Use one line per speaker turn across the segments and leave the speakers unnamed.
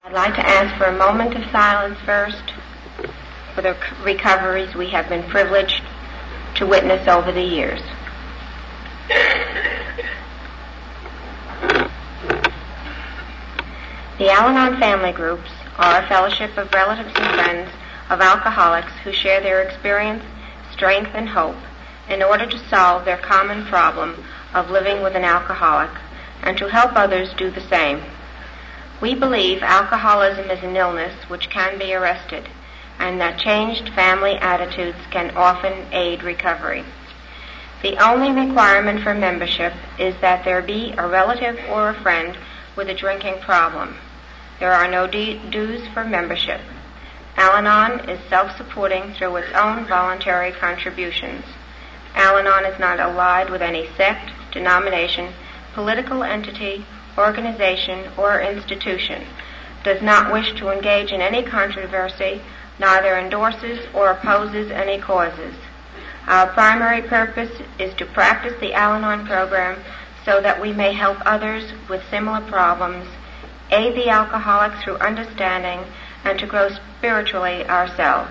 I'd like to ask for a moment of silence first for the recoveries we have been privileged to witness over the years. The Al-Anon family groups are a fellowship of relatives and friends of alcoholics who share their experience, strength, and hope in order to solve their common problem of living with an alcoholic and to help others do the same. We believe alcoholism is an illness which can be arrested and that changed family attitudes can often aid recovery. The only requirement for membership is that there be a relative or a friend with a drinking problem. There are no dues for membership. Al-Anon is self-supporting through its own voluntary contributions. Al-Anon is not allied with any sect, denomination, political entity, organization, or institution, does not wish to engage in any controversy, neither endorses or opposes any causes. Our primary purpose is to practice the Al-Anon program so that we may help others with similar problems, aid the alcoholic through understanding, and to grow spiritually ourselves.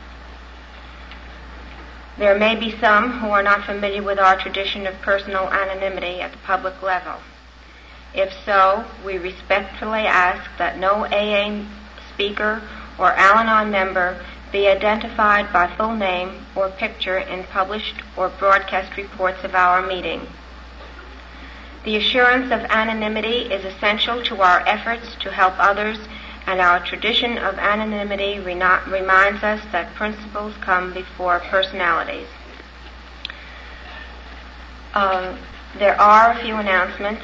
There may be some who are not familiar with our tradition of personal anonymity at the public level. If so, we respectfully ask that no AA speaker or Al-Anon member be identified by full name or picture in published or broadcast reports of our meeting. The assurance of anonymity is essential to our efforts to help others, and our tradition of anonymity reminds us that principles come before personalities. There are a few announcements.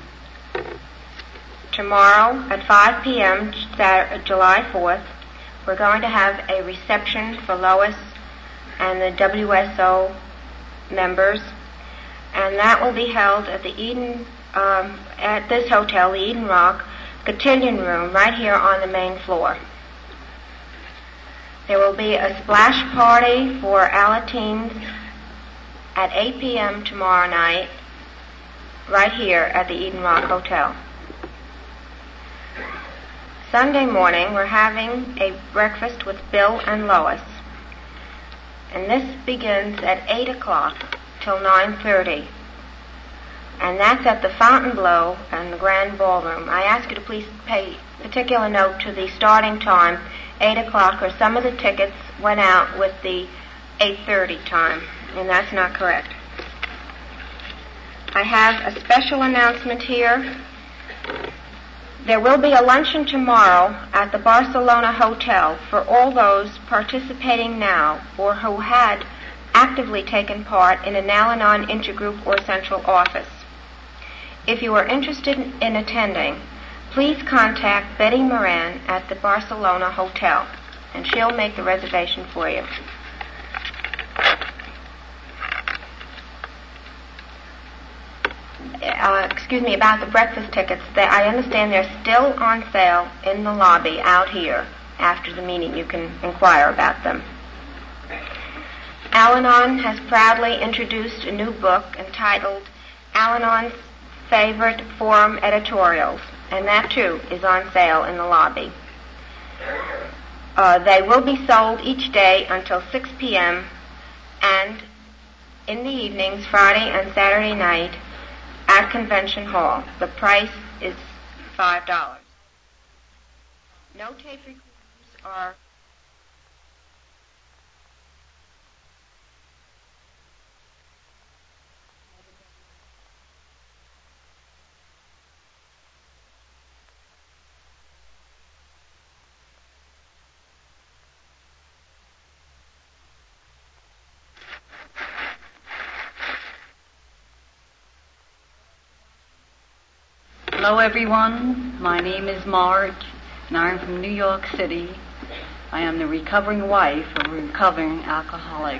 Tomorrow at 5 p.m., July 4th, we're going to have a reception for Lois and the WSO members, and that will be held at the Eden, at this hotel, the Eden Rock Cotillion Room, right here on the main floor. There will be a splash party for Alateens at 8 p.m. tomorrow night, right here at the Eden Rock Hotel. Sunday morning, we're having a breakfast with Bill and Lois, and this begins at 8 o'clock till 9:30, and that's at the Fontainebleau and the Grand Ballroom. I ask you to please pay particular note to the starting time, 8 o'clock, or some of the tickets went out with the 8:30 time, and that's not correct. I have a special announcement here. There will be a luncheon tomorrow at the Barcelona Hotel for all those participating now or who had actively taken part in an Al-Anon intergroup or central office. If you are interested in attending, please contact Betty Moran at the Barcelona Hotel, and she'll make the reservation for you. About the breakfast tickets, I understand they're still on sale in the lobby out here. After the meeting, you can inquire about them. Al-Anon has proudly introduced a new book entitled Al-Anon's Favorite Forum Editorials, and that too is on sale in the lobby. They will be sold each day until 6 p.m. and in the evenings, Friday and Saturday night, at Convention Hall. The price is $5. No tape recorders are...
Hello everyone, my name is Marge and I'm from New York City. I am the recovering wife of a recovering alcoholic.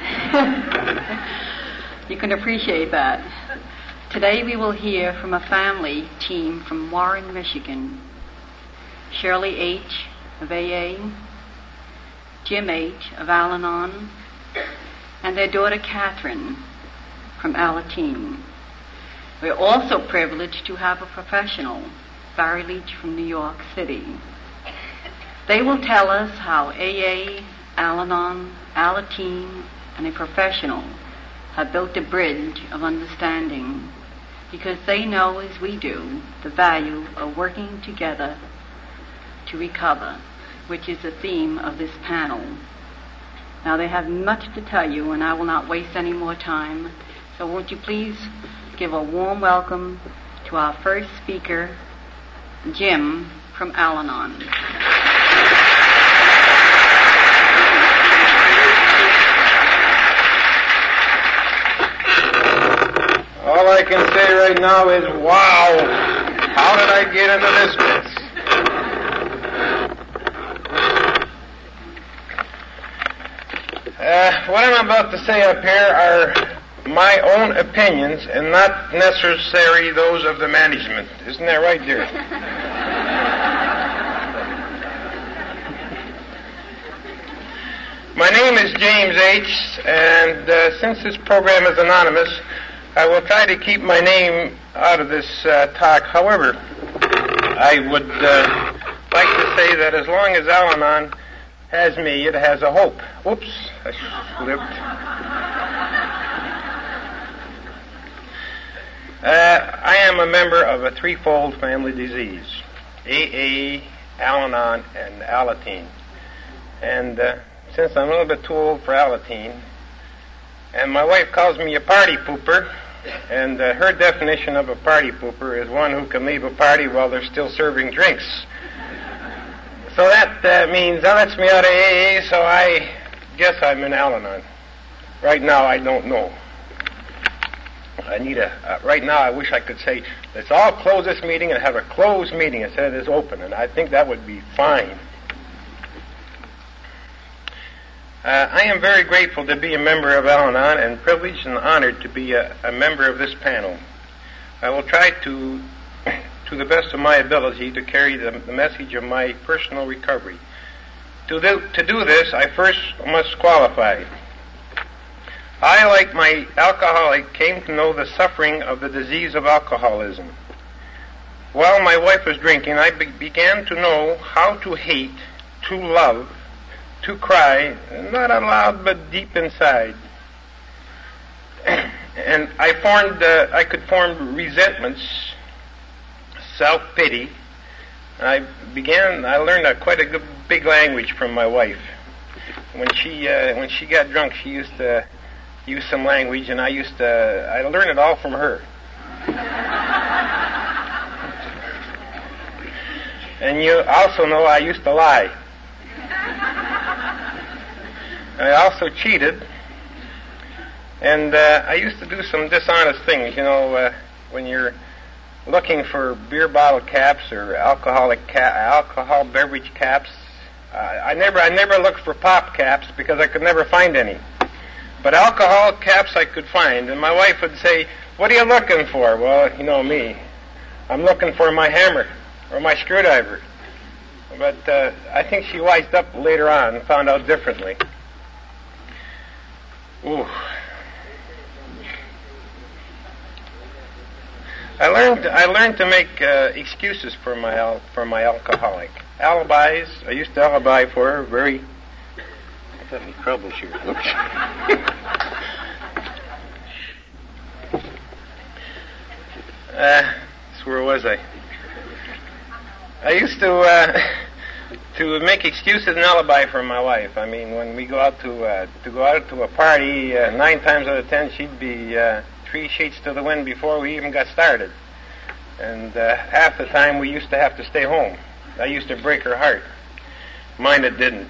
You can appreciate that. Today we will hear from a family team from Warren, Michigan. Shirley H. of AA, Jim H. of Al-Anon, and their daughter Catherine from Alateen. We're also privileged to have a professional Barry Leach from New York City. They will tell us how AA, Al-Anon, Alateen, and a professional have built a bridge of understanding because they know, as we do, the value of working together to recover, which is the theme of this panel. Now, they have much to tell you, and I will not waste any more time. So won't you please give a warm welcome to our first speaker, Jim from Al-Anon.
All I can say right now is, wow, how did I get into this mess? What I'm about to say up here are my own opinions and not necessarily those of the management. Isn't that right, dear? My name is James H., and since this program is anonymous, I will try to keep my name out of this talk. However, I would like to say that as long as Al-Anon has me, it has a hope. Oops, I slipped. I am a member of a threefold family disease: AA, Al-Anon, and Alateen. And since I'm a little bit too old for Alateen, and my wife calls me a party pooper, and her definition of a party pooper is one who can leave a party while they're still serving drinks. So that means that lets me out of AA, so I guess I'm in Al-Anon. Right now, I don't know. I need right now, I wish I could say, let's all close this meeting and have a closed meeting instead of this open, and I think that would be fine. I am very grateful to be a member of Al-Anon and privileged and honored to be a member of this panel. I will try to the best of my ability, to carry the message of my personal recovery. To do this, I first must qualify. I, like my alcoholic, came to know the suffering of the disease of alcoholism. While my wife was drinking, I began to know how to hate, to love, to cry, not out loud but deep inside. And I could form resentments, self-pity. I learned quite a good big language from my wife. When she got drunk, she used to use some language, and I learned it all from her. And you also know I used to lie. I also cheated, and I used to do some dishonest things. You know, when you're looking for beer bottle caps or alcohol beverage caps, I never looked for pop caps because I could never find any. But alcohol caps I could find, and my wife would say, "What are you looking for?" Well, you know me, I'm looking for my hammer or my screwdriver. But I think she wised up later on and found out differently. Ooh. I learned to make excuses for my alcoholic. Alibis. I used to alibi for her very. I got me troubles here. Oops. Where was I? I used to make excuses and alibi for my wife. I mean, when we go out to a party, 9 times out of 10 she'd be 3 sheets to the wind before we even got started, and half the time we used to have to stay home. I used to break her heart. Mine it didn't.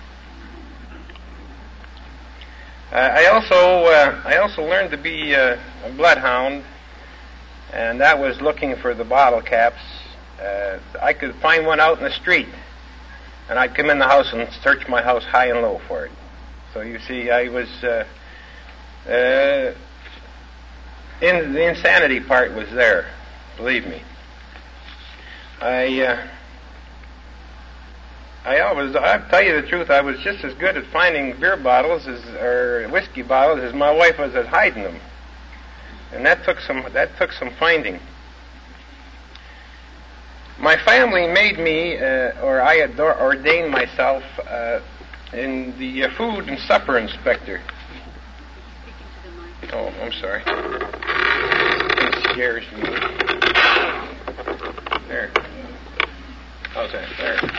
I also learned to be a bloodhound, and that was looking for the bottle caps. I could find one out in the street, and I'd come in the house and search my house high and low for it. So you see, I was the insanity part was there, believe me. I'll tell you the truth, I was just as good at finding beer bottles or whiskey bottles as my wife was at hiding them. And that took some finding. My family made me, or I ordained myself in the food and supper inspector. Oh, I'm sorry. It scares me. There. How's that? There.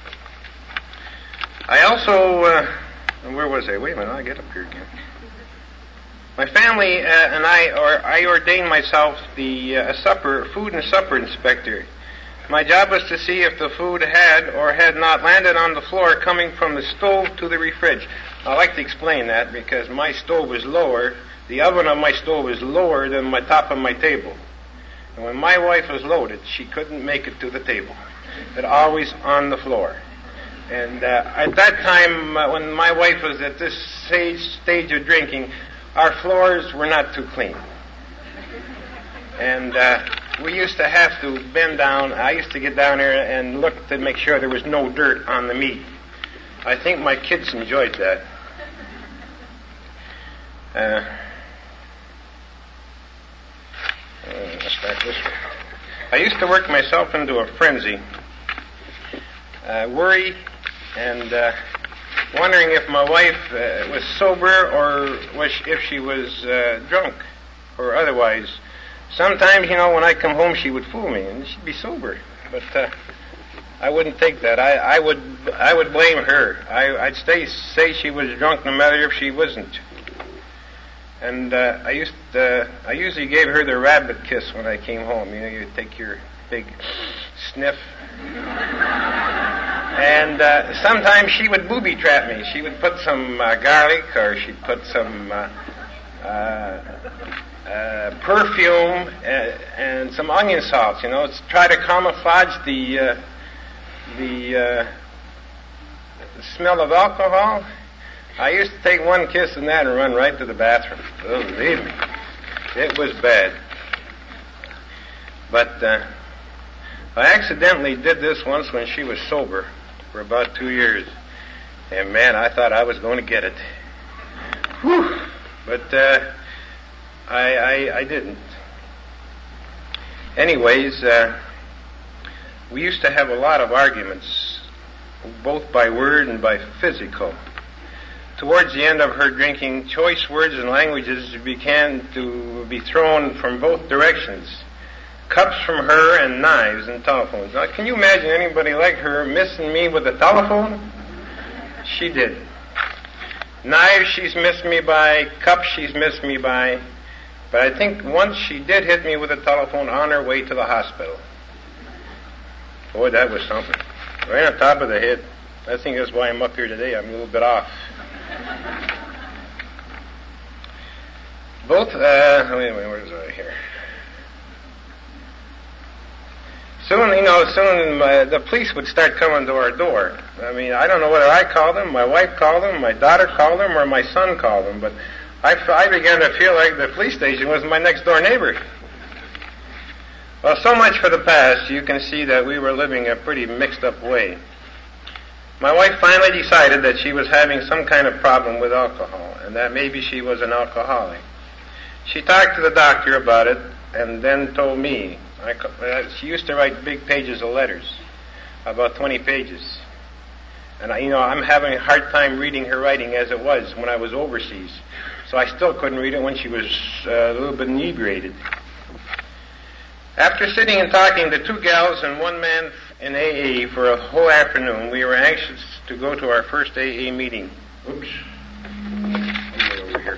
I also, where was I? Wait a minute, I'll get up here again. My family and I ordained myself the food and supper inspector. My job was to see if the food had or had not landed on the floor coming from the stove to the fridge. I like to explain that because my stove was lower. The oven of my stove is lower than my top of my table. And when my wife was loaded, she couldn't make it to the table. It always on the floor. And at that time, when my wife was at this stage of drinking, our floors were not too clean. And we used to have to bend down. I used to get down there and look to make sure there was no dirt on the meat. I think my kids enjoyed that. Let's start this way. I used to work myself into a frenzy. Worry and wondering if my wife was sober or if she was drunk or otherwise. Sometimes, when I come home, she would fool me and she'd be sober. But I wouldn't take that. I would blame her. I'd say she was drunk no matter if she wasn't. And I usually gave her the rabbit kiss when I came home. You take your big sniff. And sometimes she would booby trap me. She would put some garlic or she'd put some perfume and some onion salts, to try to camouflage the smell of alcohol. I used to take one kiss and that and run right to the bathroom. Oh, believe me, it was bad. But I accidentally did this once when she was sober for about 2 years. And man, I thought I was going to get it. Whew. But I didn't. Anyways, we used to have a lot of arguments, both by word and by physical. Towards the end of her drinking, choice words and languages began to be thrown from both directions. Cups from her and knives and telephones. Now, can you imagine anybody like her missing me with a telephone? She did. Knives she's missed me by, cups she's missed me by, but I think once she did hit me with a telephone on her way to the hospital. Boy, that was something. Right on top of the head. I think that's why I'm up here today. I'm a little bit off. Both, where was I here? Soon the police would start coming to our door. I mean, I don't know whether I called them, my wife called them, my daughter called them, or my son called them, but I began to feel like the police station was my next door neighbor. Well, so much for the past. You can see that we were living a pretty mixed up way. My wife finally decided that she was having some kind of problem with alcohol, and that maybe she was an alcoholic. She talked to the doctor about it, and then told me. She used to write big pages of letters, about 20 pages. And I'm having a hard time reading her writing as it was when I was overseas. So I still couldn't read it when she was a little bit inebriated. After sitting and talking to two gals and one man in AA for a whole afternoon, we were anxious to go to our first AA meeting. Oops. Let me go over here.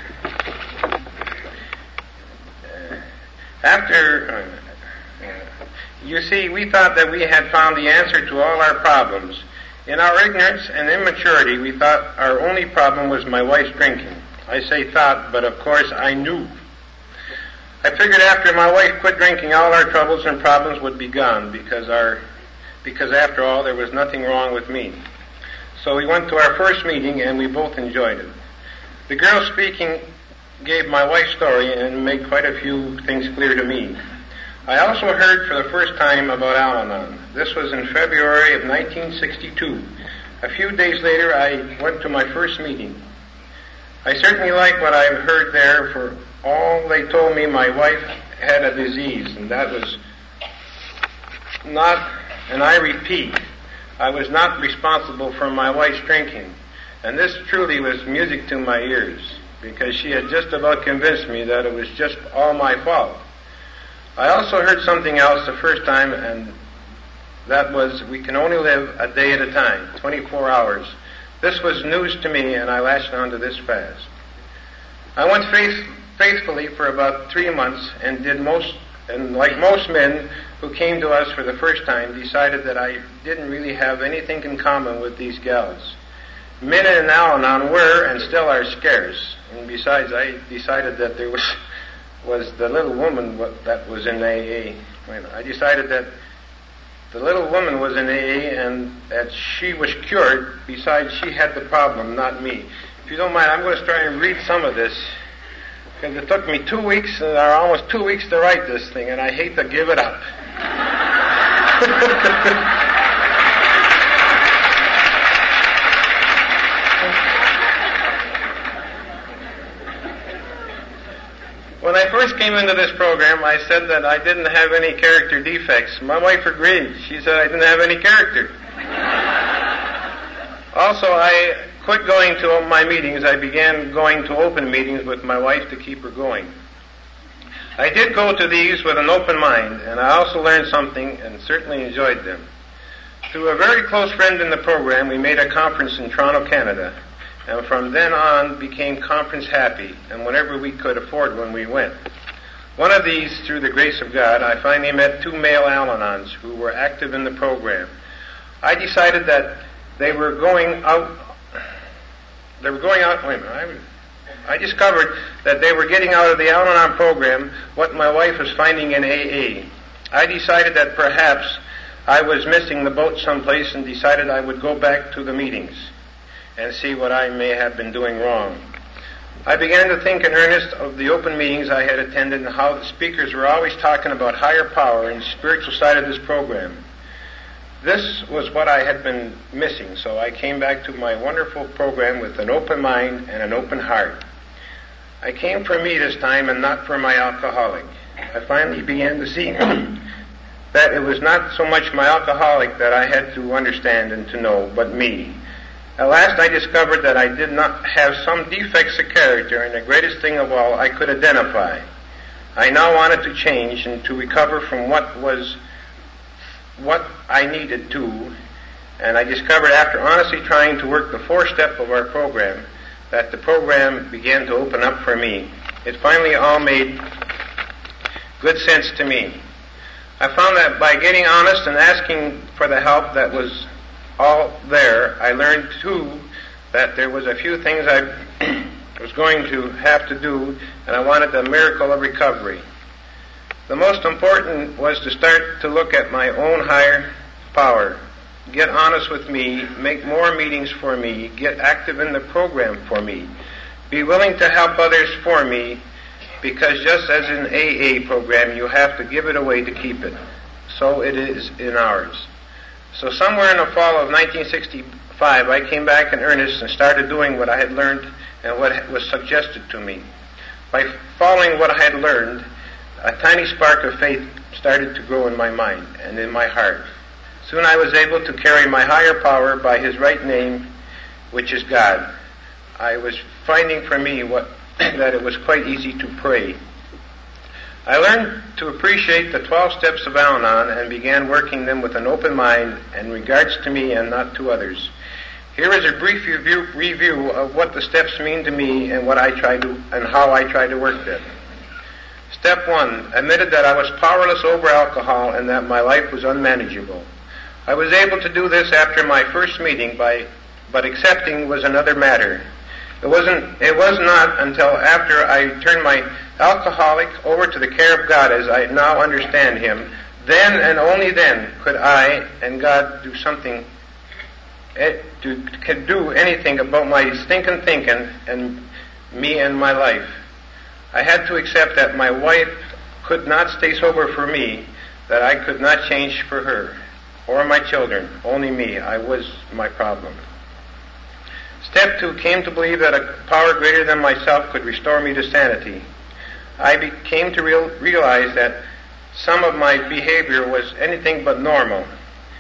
You see, we thought that we had found the answer to all our problems. In our ignorance and immaturity, we thought our only problem was my wife's drinking. I say thought, but of course I knew. I figured after my wife quit drinking, all our troubles and problems would be gone because after all, there was nothing wrong with me. So we went to our first meeting and we both enjoyed it. The girl speaking gave my wife's story and made quite a few things clear to me. I also heard for the first time about Al-Anon. This was in February of 1962. A few days later, I went to my first meeting. I certainly liked what I heard there. For all they told me, my wife had a disease, and that was not And I repeat, I was not responsible for my wife's drinking. And this truly was music to my ears, because she had just about convinced me that it was just all my fault. I also heard something else the first time, and that was, we can only live a day at a time, 24 hours. This was news to me, and I latched on to this fast. I went faithfully for about 3 months, and like most men who came to us for the first time, decided that I didn't really have anything in common with these gals. Men in Al-Anon were and still are scarce, and besides, I decided that there was the little woman that was in AA. I decided that the little woman was in AA and that she was cured. Besides, she had the problem, not me. If you don't mind, I'm going to try and read some of this, because it took me 2 weeks, or almost 2 weeks to write this thing, and I hate to give it up. When I first came into this program, I said that I didn't have any character defects. My wife agreed. She said I didn't have any character. Also, I quit going to my meetings. I began going to open meetings with my wife to keep her going. I did go to these with an open mind, and I also learned something and certainly enjoyed them. Through a very close friend in the program, we made a conference in Toronto, Canada, and from then on became conference happy, and whenever we could afford one, we went. One of these, through the grace of God, I finally met 2 male Al-Anons who were active in the program. I decided that they were going out, I discovered that they were getting out of the Al-Anon program what my wife was finding in AA. I decided that perhaps I was missing the boat someplace and decided I would go back to the meetings and see what I may have been doing wrong. I began to think in earnest of the open meetings I had attended and how the speakers were always talking about higher power and the spiritual side of this program. This was what I had been missing, so I came back to my wonderful program with an open mind and an open heart. I came for me this time and not for my alcoholic. I finally began to see that it was not so much my alcoholic that I had to understand and to know, but me. At last I discovered that I did not have some defects of character, and the greatest thing of all I could identify. I now wanted to change and to recover from what I needed to, and I discovered after honestly trying to work the 4-step of our program that the program began to open up for me. It finally all made good sense to me. I found that by getting honest and asking for the help that was all there, I learned too that there was a few things I was going to have to do, and I wanted the miracle of recovery. The most important was to start to look at my own higher power, get honest with me, make more meetings for me, get active in the program for me, be willing to help others for me, because just as in AA program, you have to give it away to keep it. So it is in ours. So somewhere in the fall of 1965, I came back in earnest and started doing what I had learned and what was suggested to me. By following what I had learned, a tiny spark of faith started to grow in my mind and in my heart. Soon I was able to carry my higher power by His right name, which is God. I was finding for me that it was quite easy to pray. I learned to appreciate the 12 steps of Al-Anon and began working them with an open mind in regards to me and not to others. Here is a brief review of what the steps mean to me and how I try to work them. Step 1, admitted that I was powerless over alcohol and that my life was unmanageable. I was able to do this after my first meeting, but accepting was another matter. It was not until after I turned my alcoholic over to the care of God as I now understand him, then and only then could I and God do something, could do anything about my stinking thinking and me and my life. I had to accept that my wife could not stay sober for me, that I could not change for her or my children, only me. I was my problem. Step 2, came to believe that a power greater than myself could restore me to sanity. I came to realize that some of my behavior was anything but normal.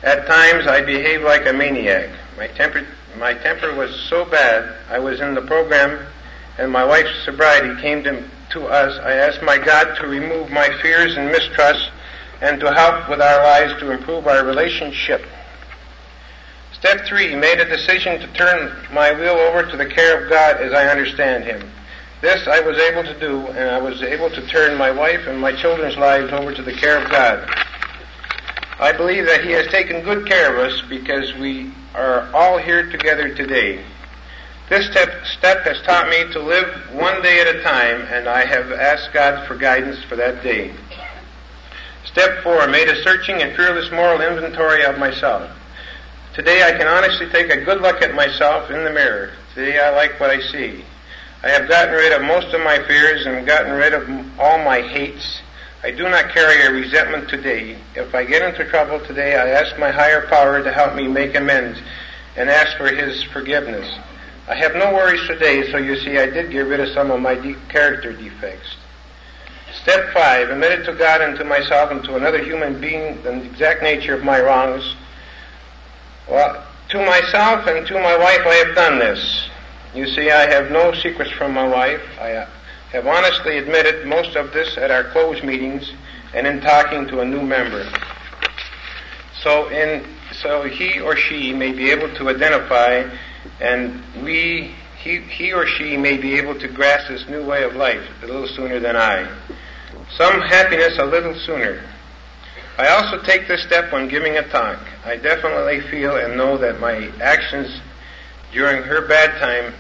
At times I behaved like a maniac. My temper was so bad, I was in the program and my wife's sobriety came to us. I asked my God to remove my fears and mistrust and to help with our lives to improve our relationship. Step 3, made a decision to turn my will over to the care of God as I understand Him. This I was able to do, and I was able to turn my wife and my children's lives over to the care of God. I believe that He has taken good care of us because we are all here together today. This step has taught me to live one day at a time, and I have asked God for guidance for that day. Step 4, made a searching and fearless moral inventory of myself. Today I can honestly take a good look at myself in the mirror. Today I like what I see. I have gotten rid of most of my fears and gotten rid of all my hates. I do not carry a resentment today. If I get into trouble today, I ask my higher power to help me make amends and ask for His forgiveness. I have no worries today, so you see I did get rid of some of my character defects. Step 5, admitted to God and to myself and to another human being the exact nature of my wrongs. Well, to myself and to my wife I have done this. You see, I have no secrets from my wife. I have honestly admitted most of this at our closed meetings and in talking to a new member. So he or she may be able to identify, and he or she may be able to grasp this new way of life a little sooner than I. Some happiness a little sooner. I also take this step when giving a talk. I definitely feel and know that my actions during her bad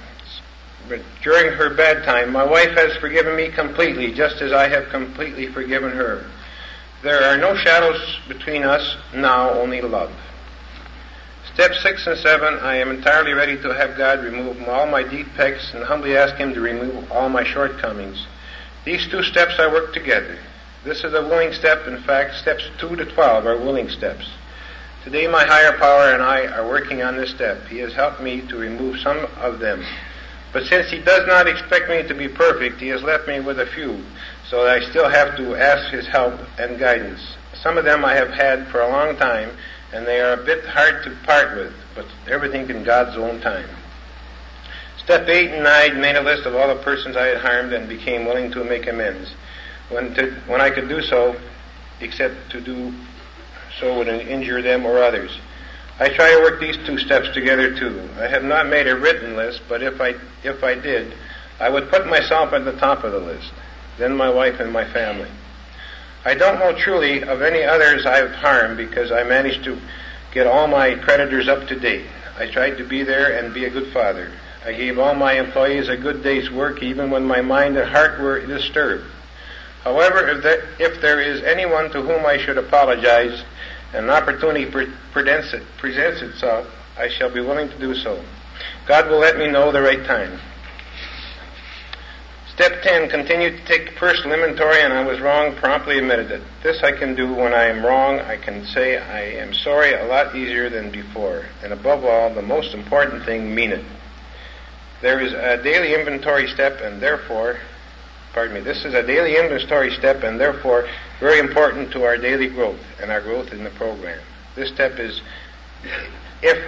time, my wife has forgiven me completely, just as I have completely forgiven her. There are no shadows between us now, only love. Step 6 and 7, I am entirely ready to have God remove all my defects and humbly ask Him to remove all my shortcomings. These 2 steps I work together. This is a willing step. In fact, steps 2 to 12 are willing steps. Today my higher power and I are working on this step. He has helped me to remove some of them. But since He does not expect me to be perfect, He has left me with a few, so that I still have to ask His help and guidance. Some of them I have had for a long time, and they are a bit hard to part with, but everything in God's own time. Step 8 and 9 made a list of all the persons I had harmed and became willing to make amends. When I could do so, except to do so would injure them or others. I try to work these 2 steps together too. I have not made a written list, but if I did, I would put myself at the top of the list, then my wife and my family. I don't know truly of any others I have harmed because I managed to get all my creditors up to date. I tried to be there and be a good father. I gave all my employees a good day's work even when my mind and heart were disturbed. However, if there is anyone to whom I should apologize and an opportunity presents itself, I shall be willing to do so. God will let me know the right time. Step 10, continue to take personal inventory, and I was wrong, promptly admitted it. This I can do when I am wrong. I can say I am sorry a lot easier than before. And above all, the most important thing, mean it. There is a daily inventory step, and therefore, this is a daily inventory step, and therefore very important to our daily growth and our growth in the program. This step, if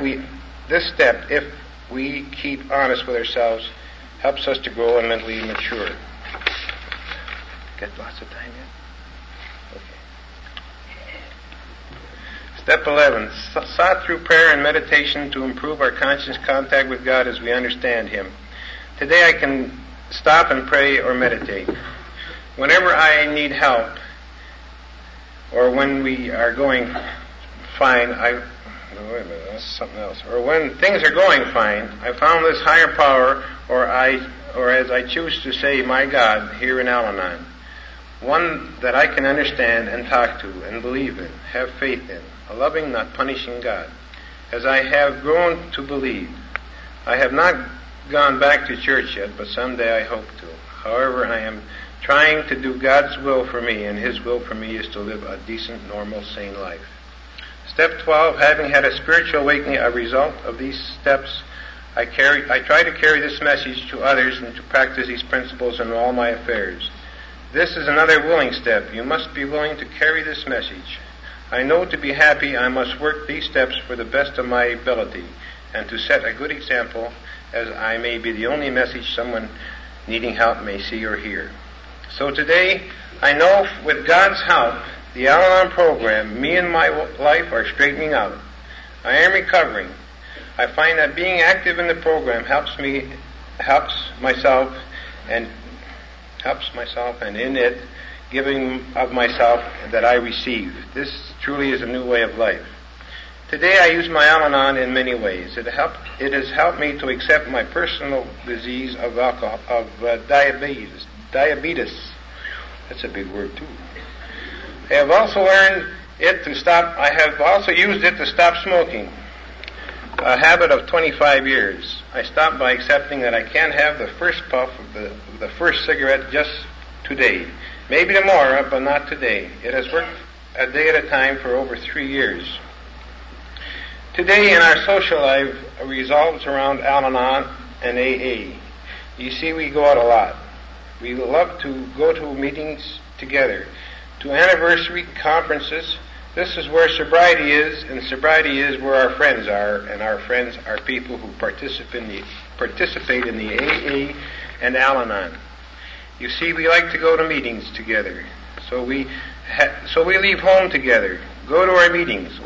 we keep honest with ourselves, helps us to grow and mentally mature. Got lots of time yet? Okay. Step 11, sought through prayer and meditation to improve our conscious contact with God as we understand Him. Today I can stop and pray or meditate. Whenever I need help, or when we are going fine, that's something else. Or when things are going fine, I found this higher power, or as I choose to say, my God, here in Al-Anon. One that I can understand and talk to and believe in, have faith in. A loving, not punishing God. As I have grown to believe, I have not gone back to church yet, but someday I hope to. However, I am trying to do God's will for me, and His will for me is to live a decent, normal, sane life. Step 12, having had a spiritual awakening, a result of these steps, I try to carry this message to others and to practice these principles in all my affairs. This is another willing step. You must be willing to carry this message. I know to be happy I must work these steps for the best of my ability and to set a good example, as I may be the only message someone needing help may see or hear. So today, I know with God's help, the Al-Anon program, me and my life are straightening out. I am recovering. I find that being active in the program helps myself, and in it, giving of myself that I receive. This truly is a new way of life. Today I use my Al-Anon in many ways. It has helped me to accept my personal disease of diabetes. That's a big word too. I have also used it to stop smoking. A habit of 25 years. I stopped by accepting that I can't have the first puff of the first cigarette just today. Maybe tomorrow, but not today. It has worked a day at a time for over 3 years. Today in our social life revolves around Al-Anon and AA. You see, we go out a lot. We love to go to meetings together, to anniversary conferences. This is where sobriety is, and sobriety is where our friends are, and our friends are people who participate in the AA and Al-Anon. You see, we like to go to meetings together, so we leave home together, go to our meetings.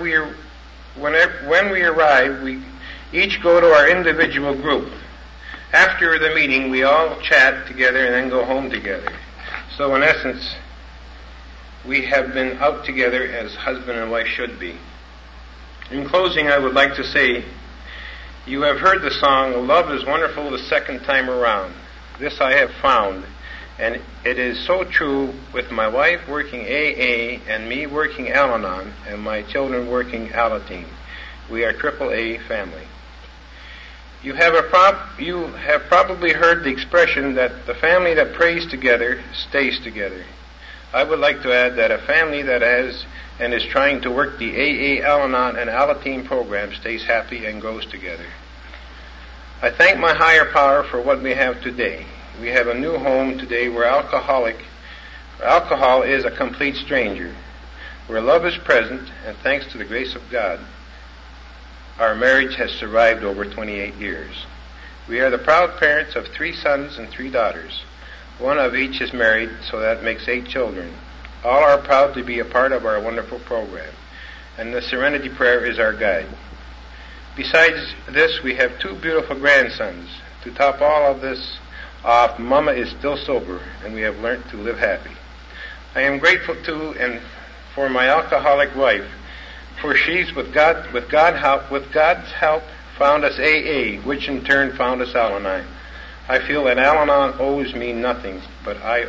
When we arrive, we each go to our individual group. After the meeting, we all chat together and then go home together. So in essence, we have been out together as husband and wife should be. In closing, I would like to say, you have heard the song, "Love is Wonderful the Second Time Around." This I have found, and it is so true with my wife working AA and me working Al-Anon and my children working Alateen. We are AAA family. You have probably heard the expression that the family that prays together stays together. I would like to add that a family that has and is trying to work the AA, Al-Anon, and Alateen program stays happy and grows together. I thank my higher power for what we have today. We have a new home today where alcohol is a complete stranger, where love is present, and thanks to the grace of God, our marriage has survived over 28 years. We are the proud parents of 3 sons and 3 daughters. 1 of each is married, so that makes 8 children. All are proud to be a part of our wonderful program, and the Serenity Prayer is our guide. Besides this, we have 2 beautiful grandsons. To top all of this off, Mama is still sober, and we have learned to live happy. I am grateful to and for my alcoholic wife, for she's with God's help found us AA, which in turn found us Al-Anon. I feel that Al-Anon owes me nothing, but I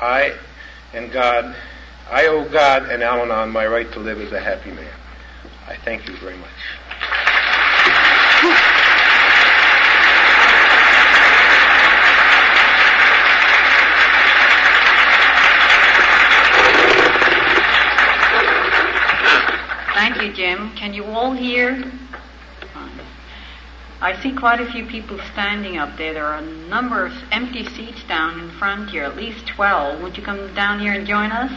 owe God and Al-Anon my right to live as a happy man. I thank you very much.
Thank you, Jim. Can you all hear? I see quite a few people standing up there. There are a number of empty seats down in front here, at least 12. Would you come down here and join us?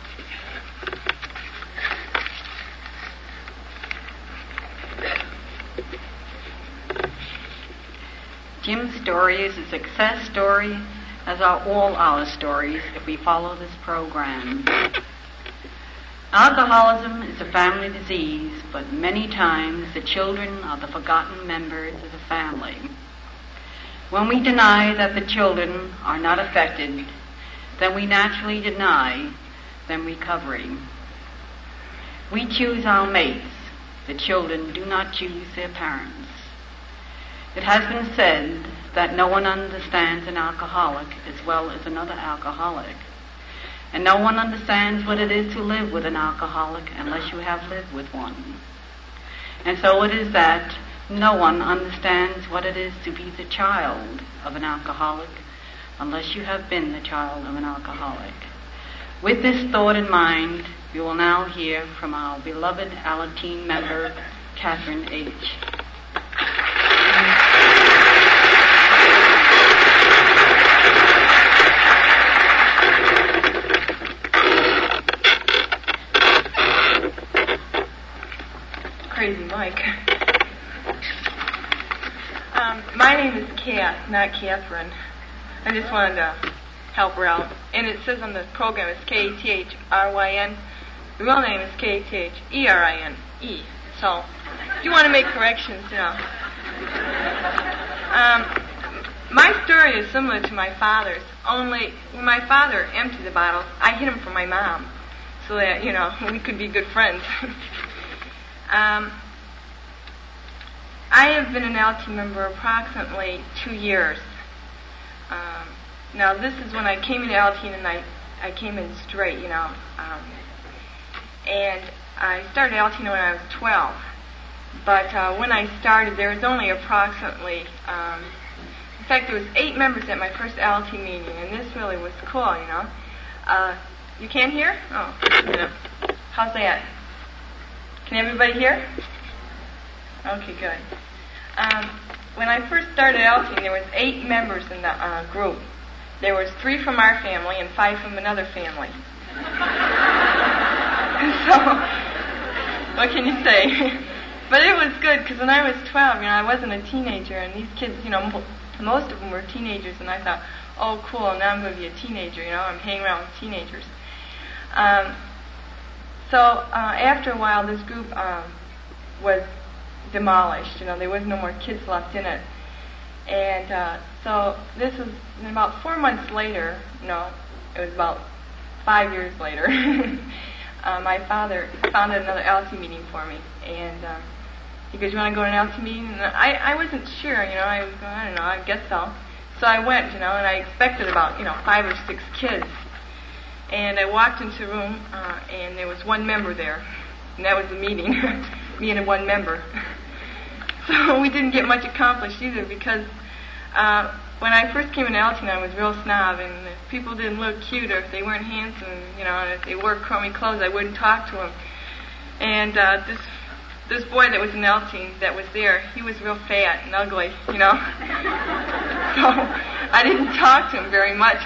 Jim's story is a success story, as are all our stories if we follow this program. Alcoholism is a family disease, but many times the children are the forgotten members of the family. When we deny that the children are not affected, then we naturally deny them recovery. We choose our mates. The children do not choose their parents. It has been said that no one understands an alcoholic as well as another alcoholic. And no one understands what it is to live with an alcoholic unless you have lived with one. And so it is that no one understands what it is to be the child of an alcoholic unless you have been the child of an alcoholic. With this thought in mind, we will now hear from our beloved Alateen member, Catherine H.
mic. My name is Kath, not Catherine. I just wanted to help her out. And it says on the program it's Kathryn. The real name is Kathrine. So, if you want to make corrections, my story is similar to my father's, only when my father emptied the bottles, I hid them from my mom so that, we could be good friends. I have been an LT member approximately 2 years. Now, this is when I came into LT and I came in straight, and I started LT when I was 12. But when I started, there was only approximately, in fact, there was 8 members at my first LT meeting, and this really was cool, You can't hear? Oh, How's that? Can everybody hear? Okay, good. When I first started LT, there was 8 members in the group. There was 3 from our family and 5 from another family. So, what can you say? But it was good, because when I was 12, I wasn't a teenager, and these kids, most of them were teenagers, and I thought, oh, cool, now I'm going to be a teenager, I'm hanging around with teenagers. So after a while, this group was demolished, there was no more kids left in it. And so this was about 4 months later, it was about 5 years later, my father founded another LT meeting for me, and he goes, you want to go to an LT meeting? And I wasn't sure, I was going, I don't know, I guess so. So I went, and I expected about, 5 or 6 kids. And I walked into the room, and there was 1 member there, and that was the meeting, me and 1 member. So we didn't get much accomplished either, because when I first came in LT, I was real snob, and if people didn't look cute, or if they weren't handsome, and if they wore crummy clothes, I wouldn't talk to them. And this boy that was in LT that was there, he was real fat and ugly, So I didn't talk to him very much,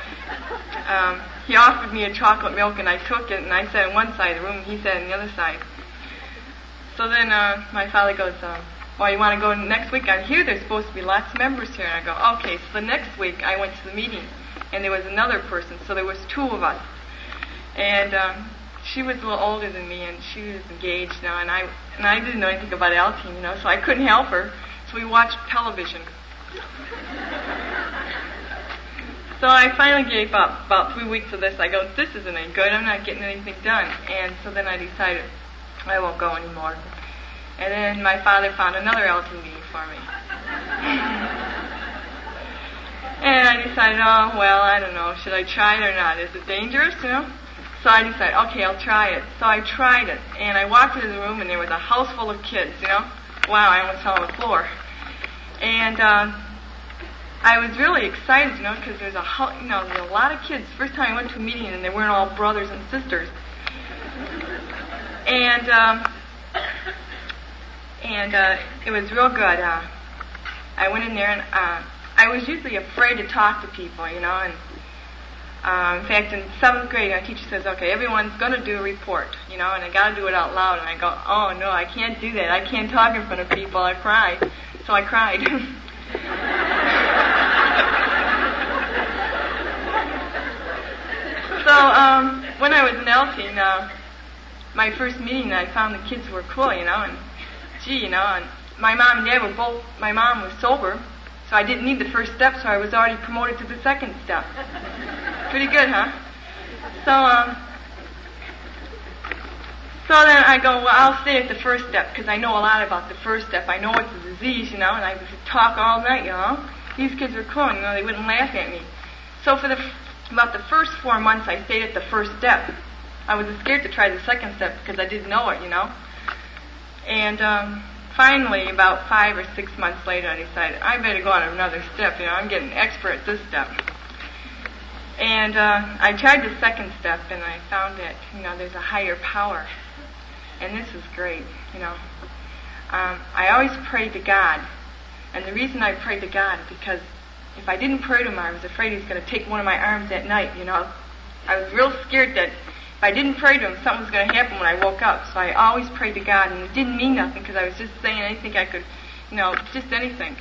He offered me a chocolate milk, and I took it, and I sat on one side of the room, and he sat on the other side. So then my father goes, well, you want to go next week? I hear there's supposed to be lots of members here. And I go, okay. So the next week, I went to the meeting, and there was another person, so there was 2 of us. And she was a little older than me, and she was engaged now, and I didn't know anything about LT, so I couldn't help her. So we watched television. So I finally gave up. About 3 weeks of this, I go, this isn't any good. I'm not getting anything done. And so then I decided I won't go anymore. And then my father found another LT meeting for me. And I decided, oh, well, I don't know. Should I try it or not? Is it dangerous, So I decided, okay, I'll try it. So I tried it. And I walked into the room, and there was a house full of kids, Wow, I almost fell on the floor. And I was really excited, because there's there's a lot of kids. First time I went to a meeting, and they weren't all brothers and sisters. And it was real good. I went in there, and I was usually afraid to talk to people, and in fact, in 7th grade, our teacher says, okay, everyone's going to do a report, and I got to do it out loud. And I go, oh, no, I can't do that. I can't talk in front of people. I cry. So I cried. So when I was in LT, my first meeting, I found the kids were cool, and gee, and my mom and dad were both, my mom was sober, so I didn't need the first step, so I was already promoted to the second step. Pretty good, huh? So then I go, well, I'll stay at the first step, because I know a lot about the first step. I know it's a disease, and I could talk all night, These kids were cool, they wouldn't laugh at me. So for about the first 4 months, I stayed at the first step. I was scared to try the second step, because I didn't know it, And finally, about 5 or 6 months later, I decided, I better go on another step, I'm getting expert at this step. And I tried the second step, and I found that, there's a higher power. And this is great, I always prayed to God. And the reason I prayed to God is because if I didn't pray to him, I was afraid he was going to take one of my arms at night, I was real scared that if I didn't pray to him, something was going to happen when I woke up. So I always prayed to God, and it didn't mean nothing because I was just saying anything I could, just anything.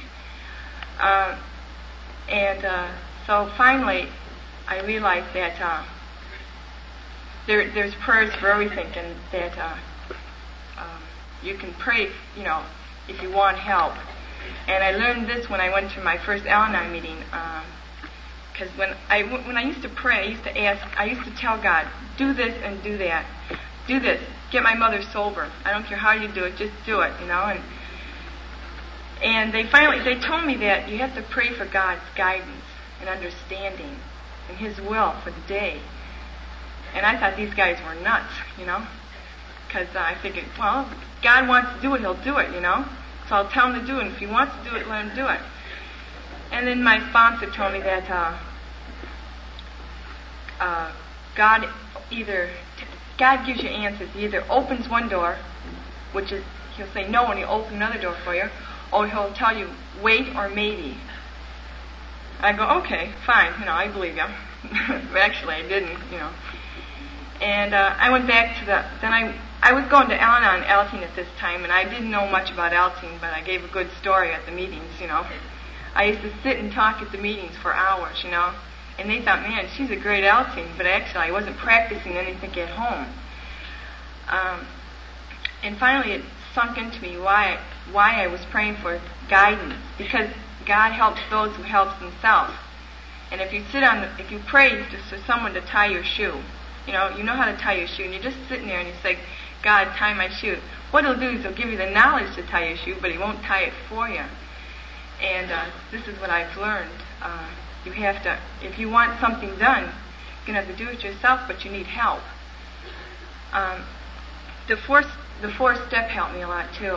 So finally, I realized that there's prayers for everything, and that you can pray, if you want help. And I learned this when I went to my first Al-Anon meeting. Because when I used to pray, I used to tell God, do this and do that. Do this. Get my mother sober. I don't care how you do it, just do it, And they told me that you have to pray for God's guidance and understanding and His will for the day. And I thought these guys were nuts, Because I figured, well, if God wants to do it, He'll do it, So I'll tell Him to do it. And if He wants to do it, let Him do it. And then my sponsor told me that God gives you answers. He either opens one door, which is He'll say no, and He'll open another door for you, or He'll tell you wait or maybe. I go, okay, fine, I believe you. But actually, I didn't, And I went back to then I was going to Al-Anon Alateen at this time, and I didn't know much about Alateen, but I gave a good story at the meetings, I used to sit and talk at the meetings for hours, and they thought, man, she's a great Alateen, but actually I wasn't practicing anything at home. And finally it sunk into me why I was praying for guidance, because God helps those who help themselves. And if you pray for someone to tie your shoe, you know how to tie your shoe, and you're just sitting there and you say, God, tie my shoe. What He'll do is He'll give you the knowledge to tie your shoe, but He won't tie it for you. And this is what I've learned. You have to, if you want something done, you're going to have to do it yourself, but you need help. The fourth step helped me a lot too,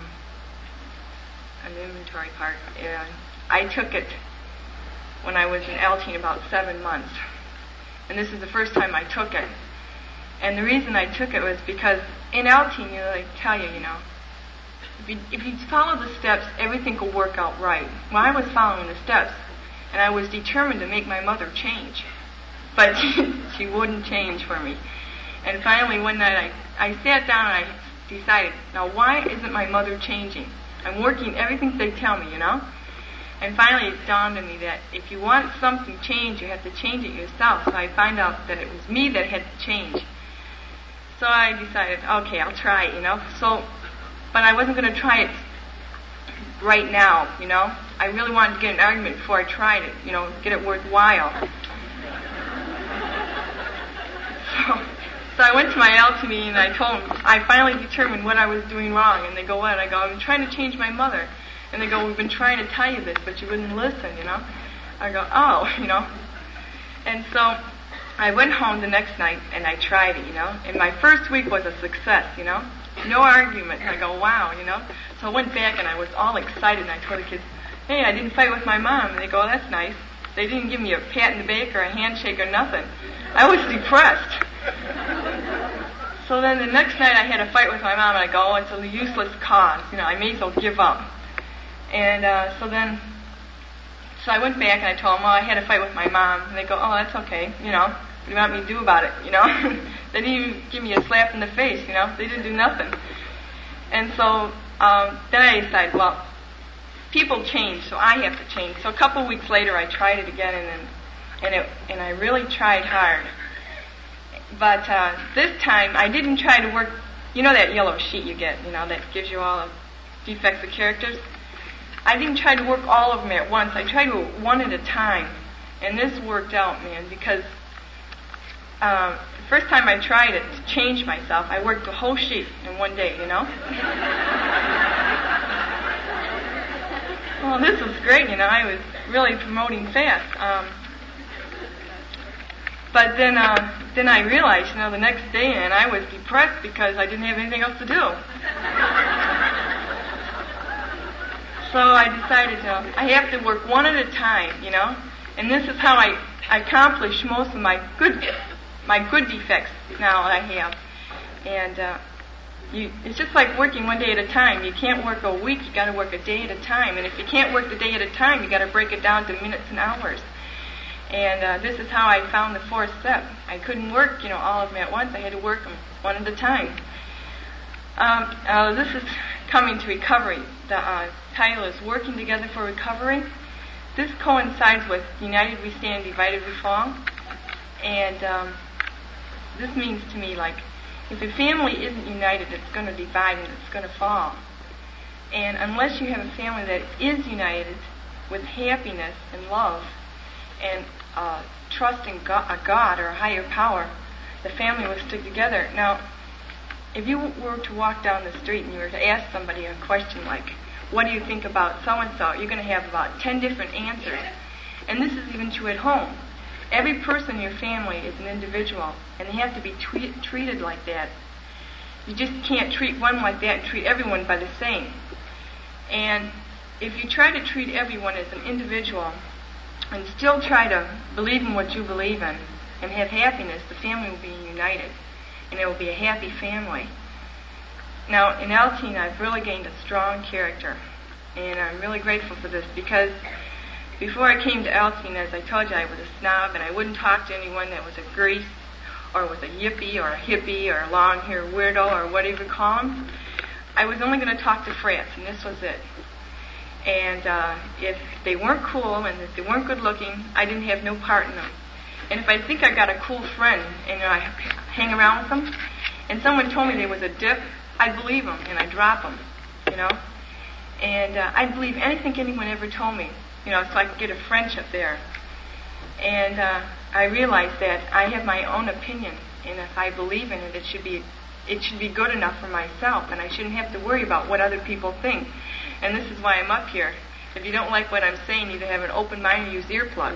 an inventory part. And I took it when I was in Alateen about 7 months. And this is the first time I took it. And the reason I took it was because in Alateen, they tell you, if you follow the steps, everything will work out right. Well, I was following the steps, and I was determined to make my mother change. But she wouldn't change for me. And finally, one night, I sat down and I decided, now why isn't my mother changing? I'm working everything they tell me, And finally, it dawned on me that if you want something changed, you have to change it yourself. So I found out that it was me that had to change. So I decided, okay, I'll try it, But I wasn't going to try it right now, I really wanted to get an argument before I tried it, get it worthwhile. So I went to my Alateen meeting and I told them, I finally determined what I was doing wrong. And they go, what? I go, I'm trying to change my mother. And they go, we've been trying to tell you this, but you wouldn't listen, I go, oh, And so I went home the next night and I tried it, And my first week was a success, No argument. I go, wow, So I went back and I was all excited and I told the kids, hey, I didn't fight with my mom. And they go, oh, that's nice. They didn't give me a pat in the back or a handshake or nothing. I was depressed. So then the next night I had a fight with my mom and I go, oh, it's a useless cause. I may as well give up. And so I went back and I told them, well, I had a fight with my mom. And they go, oh, that's okay, What do you want me to do about it, They didn't even give me a slap in the face, They didn't do nothing. And so then I decided, well, people change, so I have to change. So a couple of weeks later, I tried it again, and I really tried hard. But this time, I didn't try to work. That yellow sheet you get, that gives you all the defects of characters. I didn't try to work all of them at once. I tried to one at a time, and this worked out, man, because the first time I tried it to change myself, I worked the whole sheet in one day, Well, this was great, I was really promoting fast. But then I realized, the next day, and I was depressed because I didn't have anything else to do. So I decided, I have to work one at a time, And this is how I accomplish most of my good defects now that I have. And it's just like working one day at a time. You can't work a week, you got to work a day at a time. And if you can't work the day at a time, you got to break it down to minutes and hours. And this is how I found the fourth step. I couldn't work, all of them at once. I had to work them one at a time. This is Coming to Recovery. The title is Working Together for Recovery. This coincides with United We Stand, Divided We Fall. And this means to me, like, if a family isn't united, it's going to divide and it's going to fall. And unless you have a family that is united with happiness and love and trust in God or a higher power, the family will stick together. Now, if you were to walk down the street and you were to ask somebody a question like, what do you think about so-and-so? You're going to have about 10 different answers. And this is even true at home. Every person in your family is an individual, and they have to be treated like that. You just can't treat one like that and treat everyone by the same. And if you try to treat everyone as an individual and still try to believe in what you believe in and have happiness, the family will be united, and it will be a happy family. Now, in Alateen, I've really gained a strong character, and I'm really grateful for this because before I came to Alateen, as I told you, I was a snob, and I wouldn't talk to anyone that was a grease or was a yippie or a hippie or a long-haired weirdo or whatever you call them. I was only going to talk to frats, and this was it. And if they weren't cool and if they weren't good-looking, I didn't have no part in them. And if I think I got a cool friend and I hang around with them, and someone told me there was a dip, I'd believe them and I'd drop them, And I'd believe anything anyone ever told me, so I could get a friendship there. And I realized that I have my own opinion, and if I believe in it, it should be good enough for myself, and I shouldn't have to worry about what other people think. And this is why I'm up here. If you don't like what I'm saying, either have an open mind or use earplugs.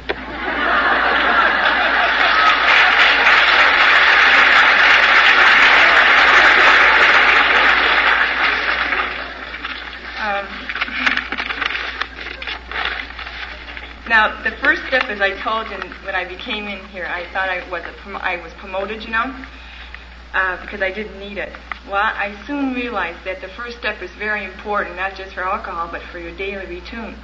Now, the first step, as I told you when I became in here, I thought I was promoted, because I didn't need it. Well, I soon realized that the first step is very important, not just for alcohol, but for your daily routine.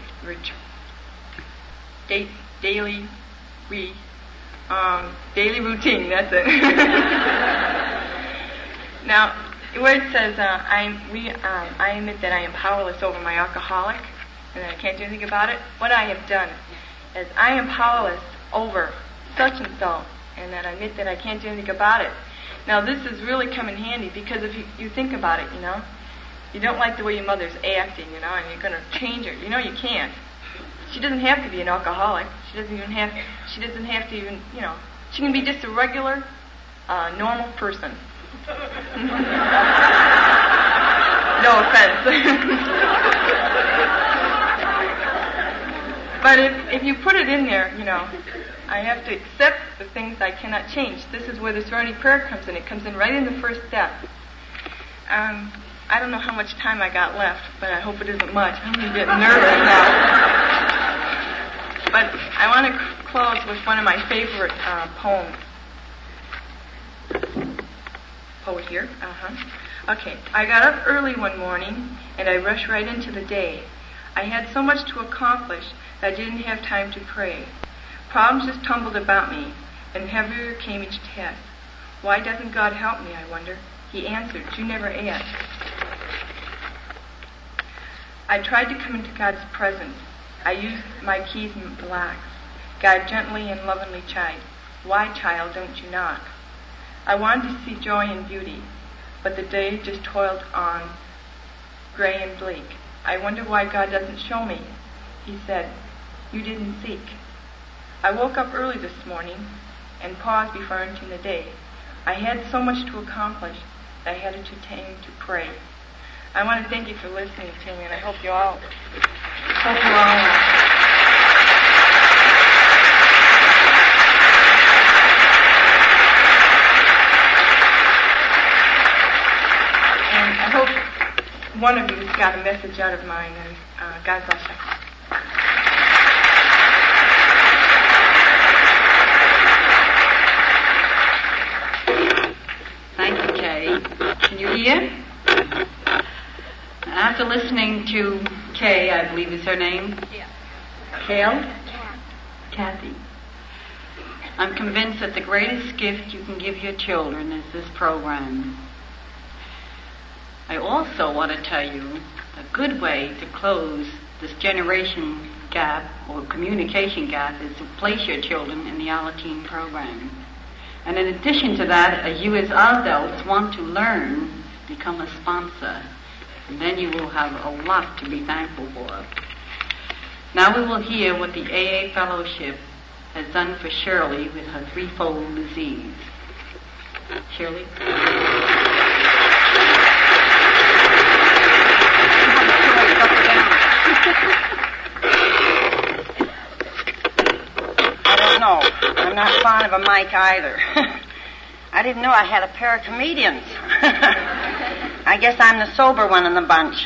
Daily routine. That's it. Now, where it says, I admit that I am powerless over my alcoholic, and I can't do anything about it. What I have done is I am powerless over such and so, and that I admit that I can't do anything about it. Now, this has really come in handy because if you think about it, you don't like the way your mother's acting, and you're going to change her. You can't. She doesn't have to be an alcoholic. She doesn't have to even, she can be just a regular, normal person. No offense. But if you put it in there, I have to accept the things I cannot change. This is where the Serenity Prayer comes in. It comes in right in the first step. I don't know how much time I got left, but I hope it isn't much. I'm getting nervous now. But I want to close with one of my favorite poems. Poet here? Okay. I got up early one morning, and I rushed right into the day. I had so much to accomplish that I didn't have time to pray. Problems just tumbled about me, and heavier came each task. Why doesn't God help me, I wonder? He answered, you never asked. I tried to come into God's presence. I used my keys and blocks. God gently and lovingly chid, why, child, don't you knock? I wanted to see joy and beauty, but the day just toiled on, gray and bleak. I wonder why God doesn't show me. He said, you didn't seek. I woke up early this morning and paused before entering the day. I had so much to accomplish that I had to time to pray. I want to thank you for listening to me, and I hope you all and I hope one of you got a message out of mine, and God bless you.
Thank you, Kay. Can you hear? After listening to Kay, I believe is her name?
Yeah.
Kale?
Yeah.
Kathy. I'm convinced that the greatest gift you can give your children is this program. I also want to tell you a good way to close this generation gap or communication gap is to place your children in the Alateen program. And in addition to that, as you as adults want to learn, become a sponsor. And then you will have a lot to be thankful for. Now we will hear what the AA Fellowship has done for Shirley with her threefold disease. Shirley?
I don't know. I'm not fond of a mic either. I didn't know I had a pair of comedians. I guess I'm the sober one in the bunch.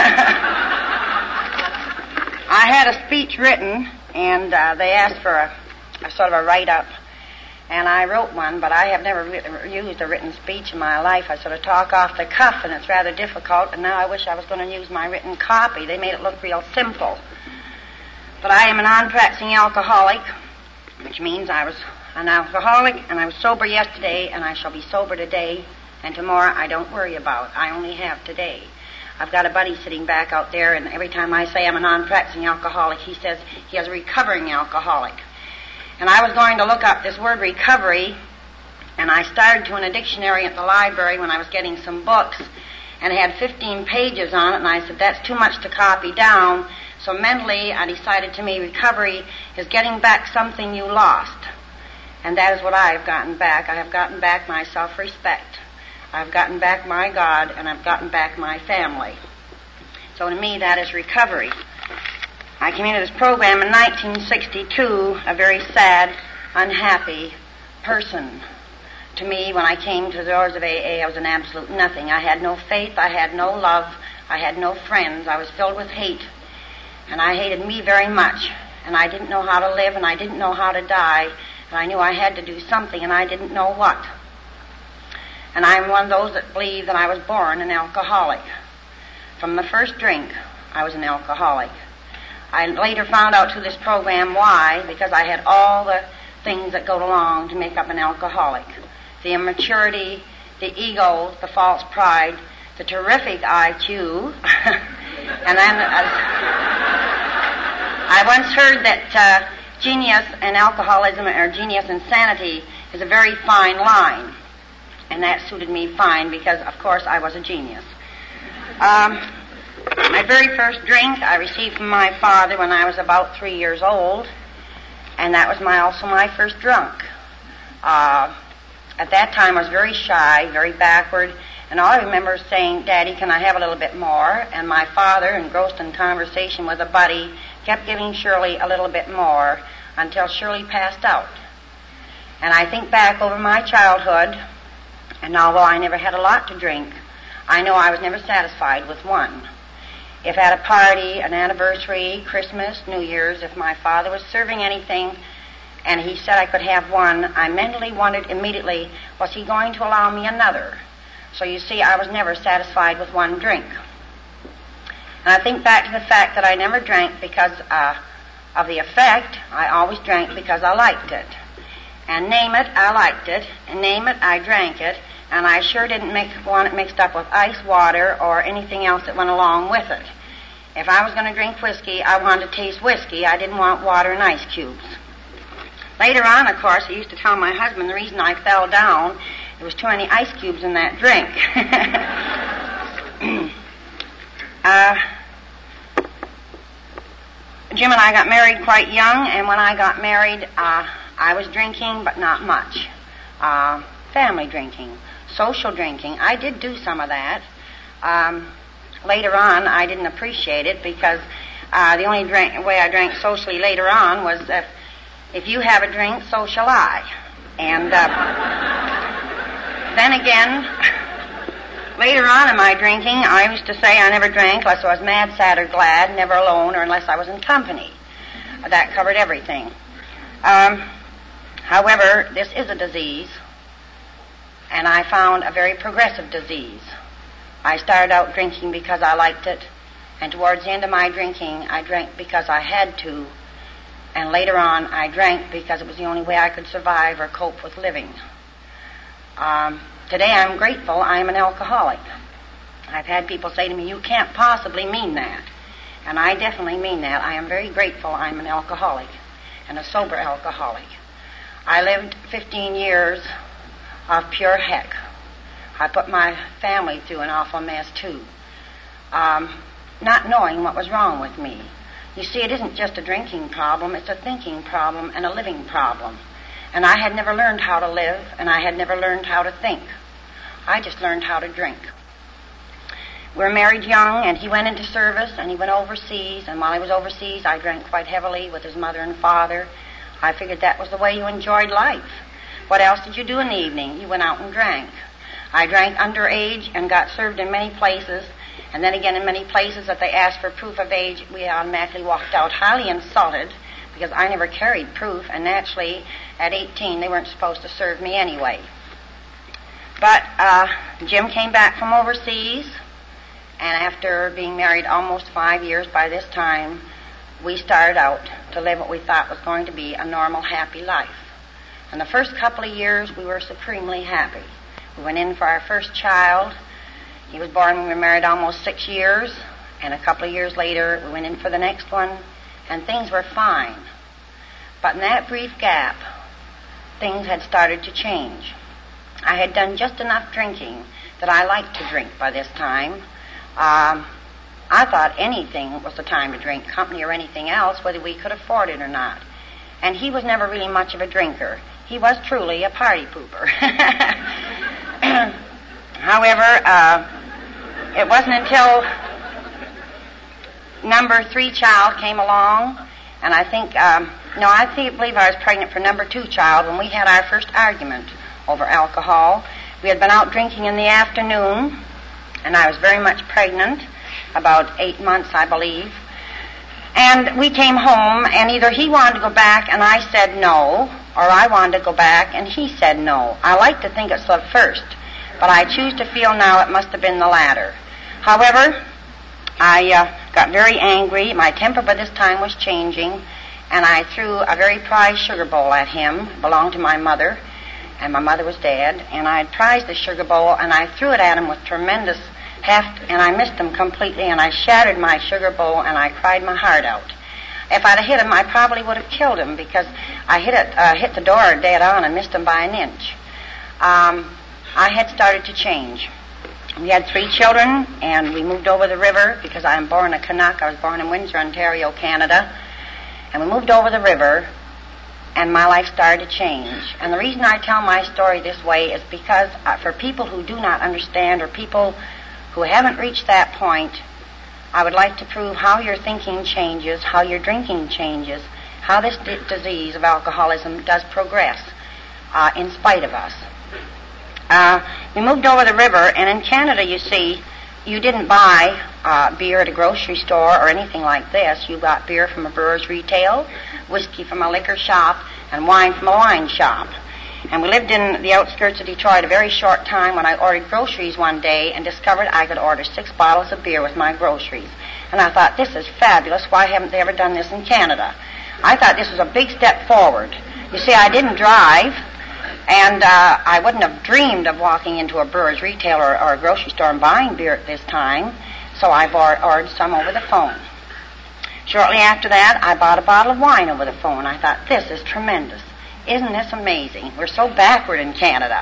I had a speech written, and they asked for a sort of a write-up, and I wrote one, but I have never used a written speech in my life. I sort of talk off the cuff, and it's rather difficult, and now I wish I was going to use my written copy. They made it look real simple. But I am a non-practicing alcoholic, which means I was an alcoholic, and I was sober yesterday, and I shall be sober today, and tomorrow I don't worry about. I only have today. I've got a buddy sitting back out there, and every time I say I'm a non-practicing alcoholic, he says he is a recovering alcoholic. And I was going to look up this word recovery, and I started to in a dictionary at the library when I was getting some books, and it had 15 pages on it, and I said, that's too much to copy down. So mentally, I decided to me, recovery is getting back something you lost. And that is what I have gotten back. I have gotten back my self-respect. I've gotten back my God, and I've gotten back my family. So to me, that is recovery. I came into this program in 1962, a very sad, unhappy person. To me, when I came to the doors of AA, I was an absolute nothing. I had no faith, I had no love, I had no friends. I was filled with hate, and I hated me very much. And I didn't know how to live, and I didn't know how to die, and I knew I had to do something, and I didn't know what. And I'm one of those that believe that I was born an alcoholic. From the first drink, I was an alcoholic. I later found out through this program why, because I had all the things that go along to make up an alcoholic. The immaturity, the ego, the false pride, the terrific IQ. And then I once heard that genius and alcoholism, or genius and sanity, is a very fine line. And that suited me fine because, of course, I was a genius. My very first drink I received from my father when I was about 3 years old, and that was also my first drunk. At that time I was very shy, very backward, and all I remember is saying, Daddy, can I have a little bit more? And my father, engrossed in conversation with a buddy, kept giving Shirley a little bit more until Shirley passed out. And I think back over my childhood, and although I never had a lot to drink, I know I was never satisfied with one. If at a party, an anniversary, Christmas, New Year's, if my father was serving anything and he said I could have one, I mentally wondered immediately, was he going to allow me another? So you see, I was never satisfied with one drink. And I think back to the fact that I never drank because of the effect. I always drank because I liked it. And name it, I liked it. And name it, I drank it. And I sure didn't want it mixed up with ice water or anything else that went along with it. If I was going to drink whiskey, I wanted to taste whiskey. I didn't want water and ice cubes. Later on, of course, I used to tell my husband the reason I fell down, there was too many ice cubes in that drink. Jim and I got married quite young, and when I got married, I was drinking, but not much. Family drinking. Social drinking. I did do some of that. Later on, I didn't appreciate it because the only way I drank socially later on was if you have a drink, so shall I. And then again, later on in my drinking, I used to say I never drank unless I was mad, sad, or glad, never alone, or unless I was in company. That covered everything. However, this is a disease, and I found a very progressive disease. I started out drinking because I liked it, and towards the end of my drinking, I drank because I had to, And later on, I drank because it was the only way I could survive or cope with living. Today, I'm grateful I am an alcoholic. I've had people say to me, "You can't possibly mean that." And I definitely mean that. I am very grateful I'm an alcoholic, and a sober alcoholic. I lived 15 years of pure heck. I put my family through an awful mess, too, not knowing what was wrong with me. You see, it isn't just a drinking problem, it's a thinking problem and a living problem. And I had never learned how to live, and I had never learned how to think. I just learned how to drink. We were married young, and he went into service, and he went overseas, and while he was overseas, I drank quite heavily with his mother and father. I figured that was the way you enjoyed life. What else did you do in the evening? You went out and drank. I drank underage and got served in many places, and then again in many places that they asked for proof of age, we automatically walked out highly insulted because I never carried proof, and naturally at 18 they weren't supposed to serve me anyway. But Jim came back from overseas, and after being married almost 5 years by this time, we started out to live what we thought was going to be a normal, happy life. And the first couple of years, we were supremely happy. We went in for our first child. He was born when we were married almost 6 years, and a couple of years later, we went in for the next one, and things were fine. But in that brief gap, things had started to change. I had done just enough drinking that I liked to drink by this time. I thought anything was the time to drink, company or anything else, whether we could afford it or not. And he was never really much of a drinker. He was truly a party pooper. However, it wasn't until number 3 child came along, and I believe I was pregnant for number 2 child when we had our first argument over alcohol. We had been out drinking in the afternoon, and I was very much pregnant, about 8 months, I believe. And we came home, and either he wanted to go back and I said no, or I wanted to go back and he said no. I like to think it's the first, but I choose to feel now it must have been the latter. However, I got very angry. My temper by this time was changing, and I threw a very prized sugar bowl at him. It belonged to my mother, and my mother was dead, and I had prized the sugar bowl, and I threw it at him with tremendous heft, and I missed him completely, and I shattered my sugar bowl, and I cried my heart out. If I'd have hit him, I probably would have killed him, because I hit the door dead on and missed him by an inch. I had started to change. We had 3 children, and we moved over the river, because I am born a Canuck. I was born in Windsor, Ontario, Canada. And we moved over the river, and my life started to change. And the reason I tell my story this way is because for people who do not understand, or people who haven't reached that point, I would like to prove how your thinking changes, how your drinking changes, how this disease of alcoholism does progress in spite of us. We moved over the river, and in Canada, you see, you didn't buy beer at a grocery store or anything like this. You got beer from a brewer's retail, whiskey from a liquor shop, and wine from a wine shop. And we lived in the outskirts of Detroit a very short time when I ordered groceries one day and discovered I could order 6 bottles of beer with my groceries. And I thought, this is fabulous. Why haven't they ever done this in Canada? I thought this was a big step forward. You see, I didn't drive, and I wouldn't have dreamed of walking into a brewer's retail or a grocery store and buying beer at this time, so I ordered some over the phone. Shortly after that, I bought a bottle of wine over the phone. I thought, this is tremendous. Isn't this amazing? We're so backward in Canada.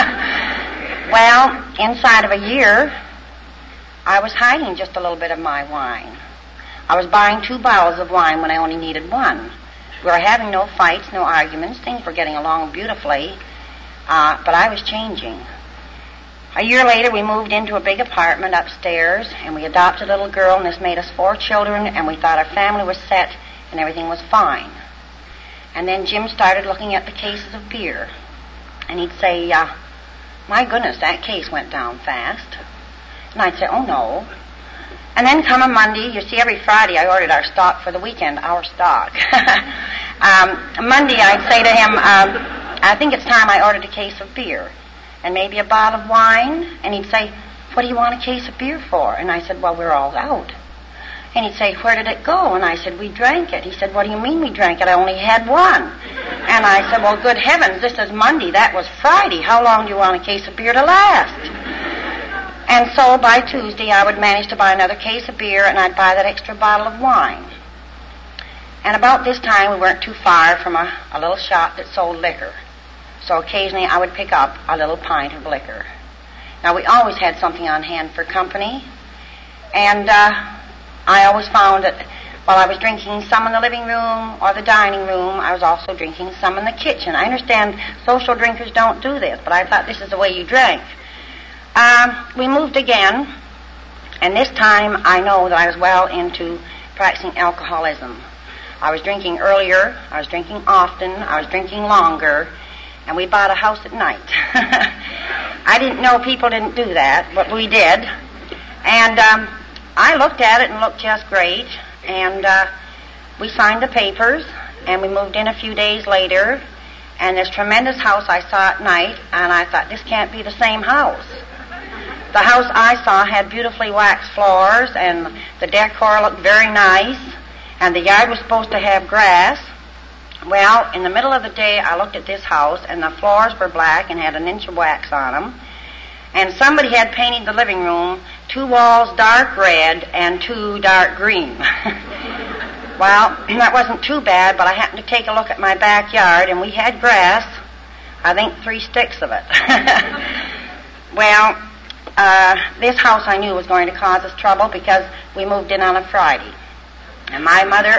Well, inside of a year, I was hiding just a little bit of my wine. I was buying 2 bottles of wine when I only needed 1. We were having no fights, no arguments. Things were getting along beautifully, but I was changing. A year later, we moved into a big apartment upstairs, and we adopted a little girl, and this made us 4 children, and we thought our family was set, and everything was fine. And then Jim started looking at the cases of beer, and he'd say, my goodness, that case went down fast. And I'd say, oh, no. And then come a Monday, you see, every Friday I ordered our stock for the weekend, our stock. Monday I'd say to him, I think it's time I ordered a case of beer and maybe a bottle of wine. And he'd say, what do you want a case of beer for? And I said, well, we're all out. And he'd say, where did it go? And I said, we drank it. He said, what do you mean we drank it? I only had one. And I said, well, good heavens, this is Monday. That was Friday. How long do you want a case of beer to last? And so by Tuesday, I would manage to buy another case of beer, and I'd buy that extra bottle of wine. And about this time, we weren't too far from a little shop that sold liquor. So occasionally, I would pick up a little pint of liquor. Now, we always had something on hand for company, and I always found that while I was drinking some in the living room or the dining room, I was also drinking some in the kitchen. I understand social drinkers don't do this, but I thought this is the way you drank. We moved again, and this time I know that I was well into practicing alcoholism. I was drinking earlier, I was drinking often, I was drinking longer, and we bought a house at night. I didn't know people didn't do that, but we did. And I looked at it and looked just great, and we signed the papers, and we moved in a few days later, and this tremendous house I saw at night, and I thought, this can't be the same house. The house I saw had beautifully waxed floors, and the decor looked very nice, and the yard was supposed to have grass. Well, in the middle of the day, I looked at this house, and the floors were black and had an inch of wax on them, and somebody had painted the living room 2 walls dark red and 2 dark green. Well, that wasn't too bad, but I happened to take a look at my backyard, and we had grass, I think 3 sticks of it. Well, this house I knew was going to cause us trouble because we moved in on a Friday. And my mother,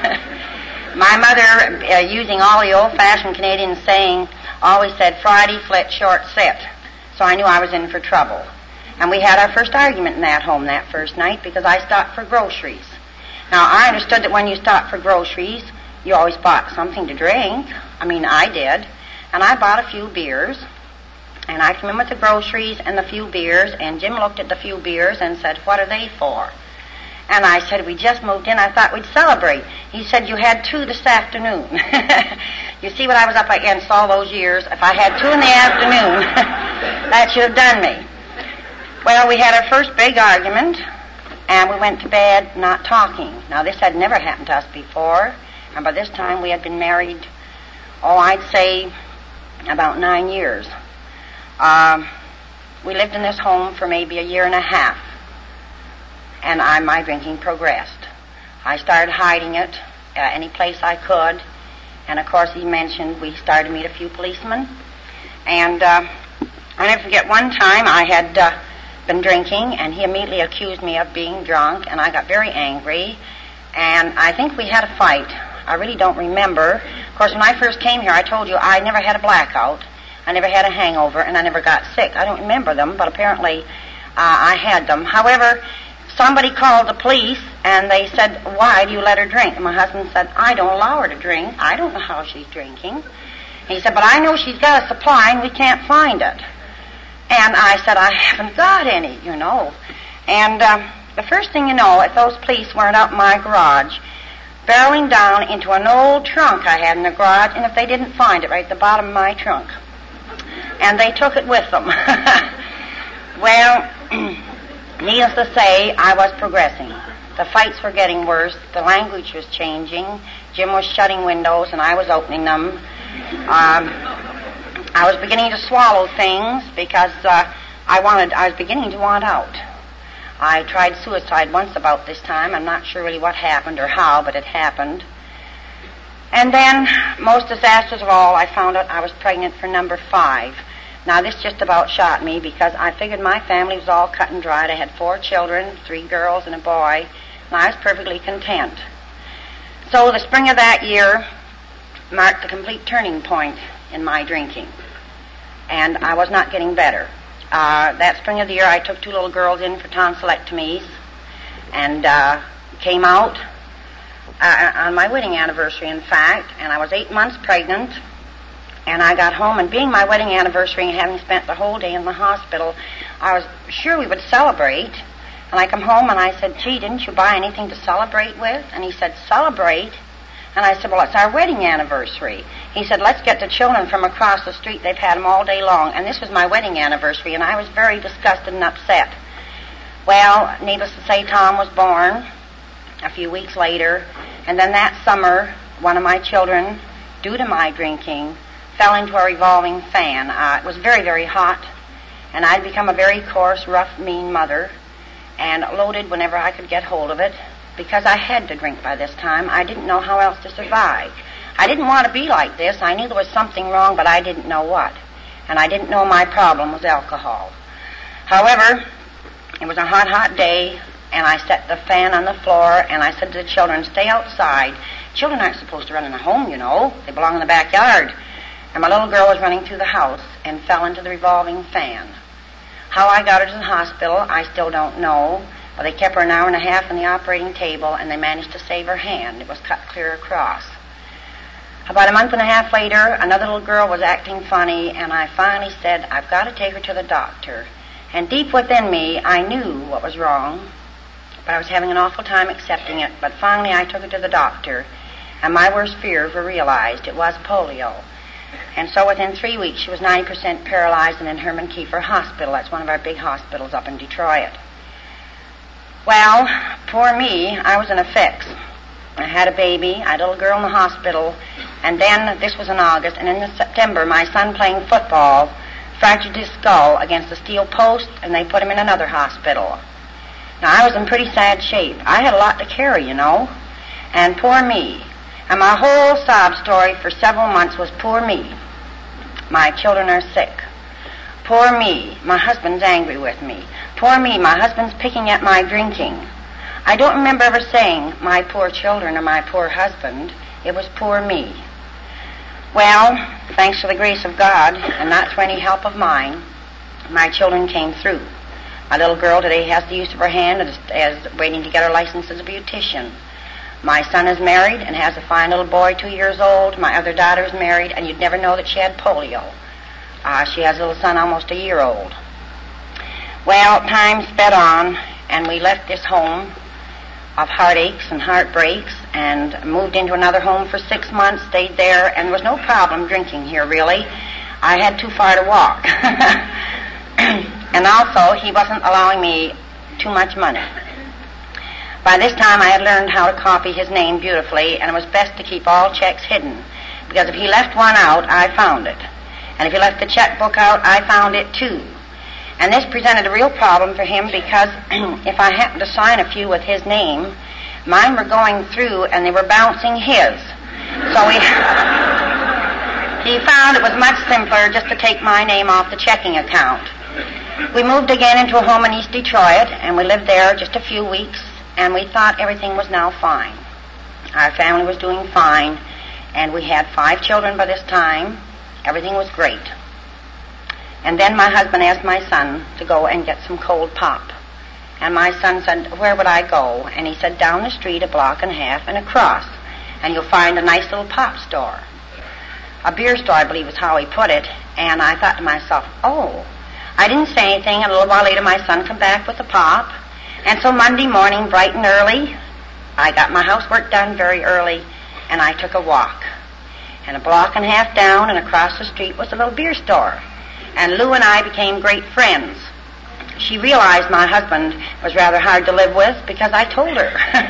using all the old-fashioned Canadian saying, always said, Friday, flit, short, sit. So I knew I was in for trouble. And we had our first argument in that home that first night because I stopped for groceries. Now, I understood that when you stopped for groceries, you always bought something to drink. I mean, I did. And I bought a few beers. And I came in with the groceries and the few beers, and Jim looked at the few beers and said, what are they for? And I said, we just moved in. I thought we'd celebrate. He said, you had 2 this afternoon. You see what I was up against all those years? If I had 2 in the afternoon, that should have done me. Well, we had our first big argument, and we went to bed not talking. Now, this had never happened to us before, and by this time we had been married, I'd say about 9 years. We lived in this home for maybe a year and a half, and my drinking progressed. I started hiding it any place I could, and of course he mentioned we started to meet a few policemen, and I'll never forget one time I had been drinking, and he immediately accused me of being drunk, and I got very angry, and I think we had a fight. I really don't remember. Of course, when I first came here, I told you I never had a blackout. I never had a hangover, and I never got sick. I don't remember them, but apparently I had them. However, somebody called the police, and they said, why do you let her drink? And my husband said, I don't allow her to drink. I don't know how she's drinking. And he said, but I know she's got a supply, and we can't find it. And I said, I haven't got any, you know. And the first thing you know, if those police weren't out in my garage, barreling down into an old trunk I had in the garage, and if they didn't find it, right at the bottom of my trunk. And they took it with them. Well, needless to say, I was progressing. The fights were getting worse. The language was changing. Jim was shutting windows, and I was opening them. I was beginning to swallow things because I was beginning to want out. I tried suicide once about this time. I'm not sure really what happened or how, but it happened. And then, most disastrous of all, I found out I was pregnant for number 5. Now, this just about shot me because I figured my family was all cut and dried. I had 4 children, 3 girls and a boy, and I was perfectly content. So the spring of that year marked the complete turning point in my drinking, and I was not getting better. That spring of the year, I took 2 little girls in for tonsillectomies and came out on my wedding anniversary, in fact, and I was 8 months pregnant, and I got home, and being my wedding anniversary and having spent the whole day in the hospital, I was sure we would celebrate. And I come home and I said, gee, didn't you buy anything to celebrate with? And he said, celebrate? And I said, well, it's our wedding anniversary. He said, let's get the children from across the street. They've had them all day long. And this was my wedding anniversary, and I was very disgusted and upset. Well, needless to say, Tom was born, a few weeks later. And then that summer, one of my children, due to my drinking, fell into a revolving fan. It was very, very hot, and I'd become a very coarse, rough, mean mother, and loaded whenever I could get hold of it, because I had to drink by this time. I didn't know how else to survive. I didn't want to be like this. I knew there was something wrong, but I didn't know what. And I didn't know my problem was alcohol. However, it was a hot, hot day, and I set the fan on the floor, and I said to the children, stay outside. Children aren't supposed to run in the home, you know. They belong in the backyard. And my little girl was running through the house and fell into the revolving fan. How I got her to the hospital, I still don't know. But they kept her an hour and a half on the operating table, and they managed to save her hand. It was cut clear across. About a month and a half later, another little girl was acting funny, and I finally said, I've got to take her to the doctor. And deep within me, I knew what was wrong, but I was having an awful time accepting it. But finally, I took her to the doctor, and my worst fears were realized. It was polio. And so within 3 weeks, she was 90% paralyzed and in Herman Kiefer Hospital. That's one of our big hospitals up in Detroit. Well, poor me, I was in a fix. I had a baby, I had a little girl in the hospital, and then, this was in August, and in September, my son playing football fractured his skull against a steel post, and they put him in another hospital. Now, I was in pretty sad shape. I had a lot to carry, you know, and poor me. And my whole sob story for several months was poor me. My children are sick. Poor me, my husband's angry with me. Poor me, my husband's picking at my drinking. I don't remember ever saying my poor children or my poor husband. It was poor me. Well, thanks to the grace of God, and not through any help of mine, my children came through. My little girl today has the use of her hand and is waiting to get her license as a beautician. My son is married and has a fine little boy, 2 years old. My other daughter is married, and you'd never know that she had polio. She has a little son almost a year old. Well, time sped on, and we left this home of heartaches and heartbreaks and moved into another home for 6 months, stayed there, and there was no problem drinking here, really. I had too far to walk. And also, he wasn't allowing me too much money. By this time, I had learned how to copy his name beautifully, and it was best to keep all checks hidden, because if he left one out, I found it. And if he left the checkbook out, I found it too. And this presented a real problem for him, because if I happened to sign a few with his name, mine were going through and they were bouncing his. So he found it was much simpler just to take my name off the checking account. We moved again into a home in East Detroit, and we lived there just a few weeks, and we thought everything was now fine. Our family was doing fine, and we had 5 children by this time. Everything was great. And then my husband asked my son to go and get some cold pop. And my son said, where would I go? And he said, down the street a block and a half and across, and you'll find a nice little pop store. A beer store, I believe is how he put it. And I thought to myself, oh. I didn't say anything, and a little while later my son came back with the pop. And so Monday morning, bright and early, I got my housework done very early, and I took a walk. And a block and a half down and across the street was a little beer store. And Lou and I became great friends. She realized my husband was rather hard to live with because I told her.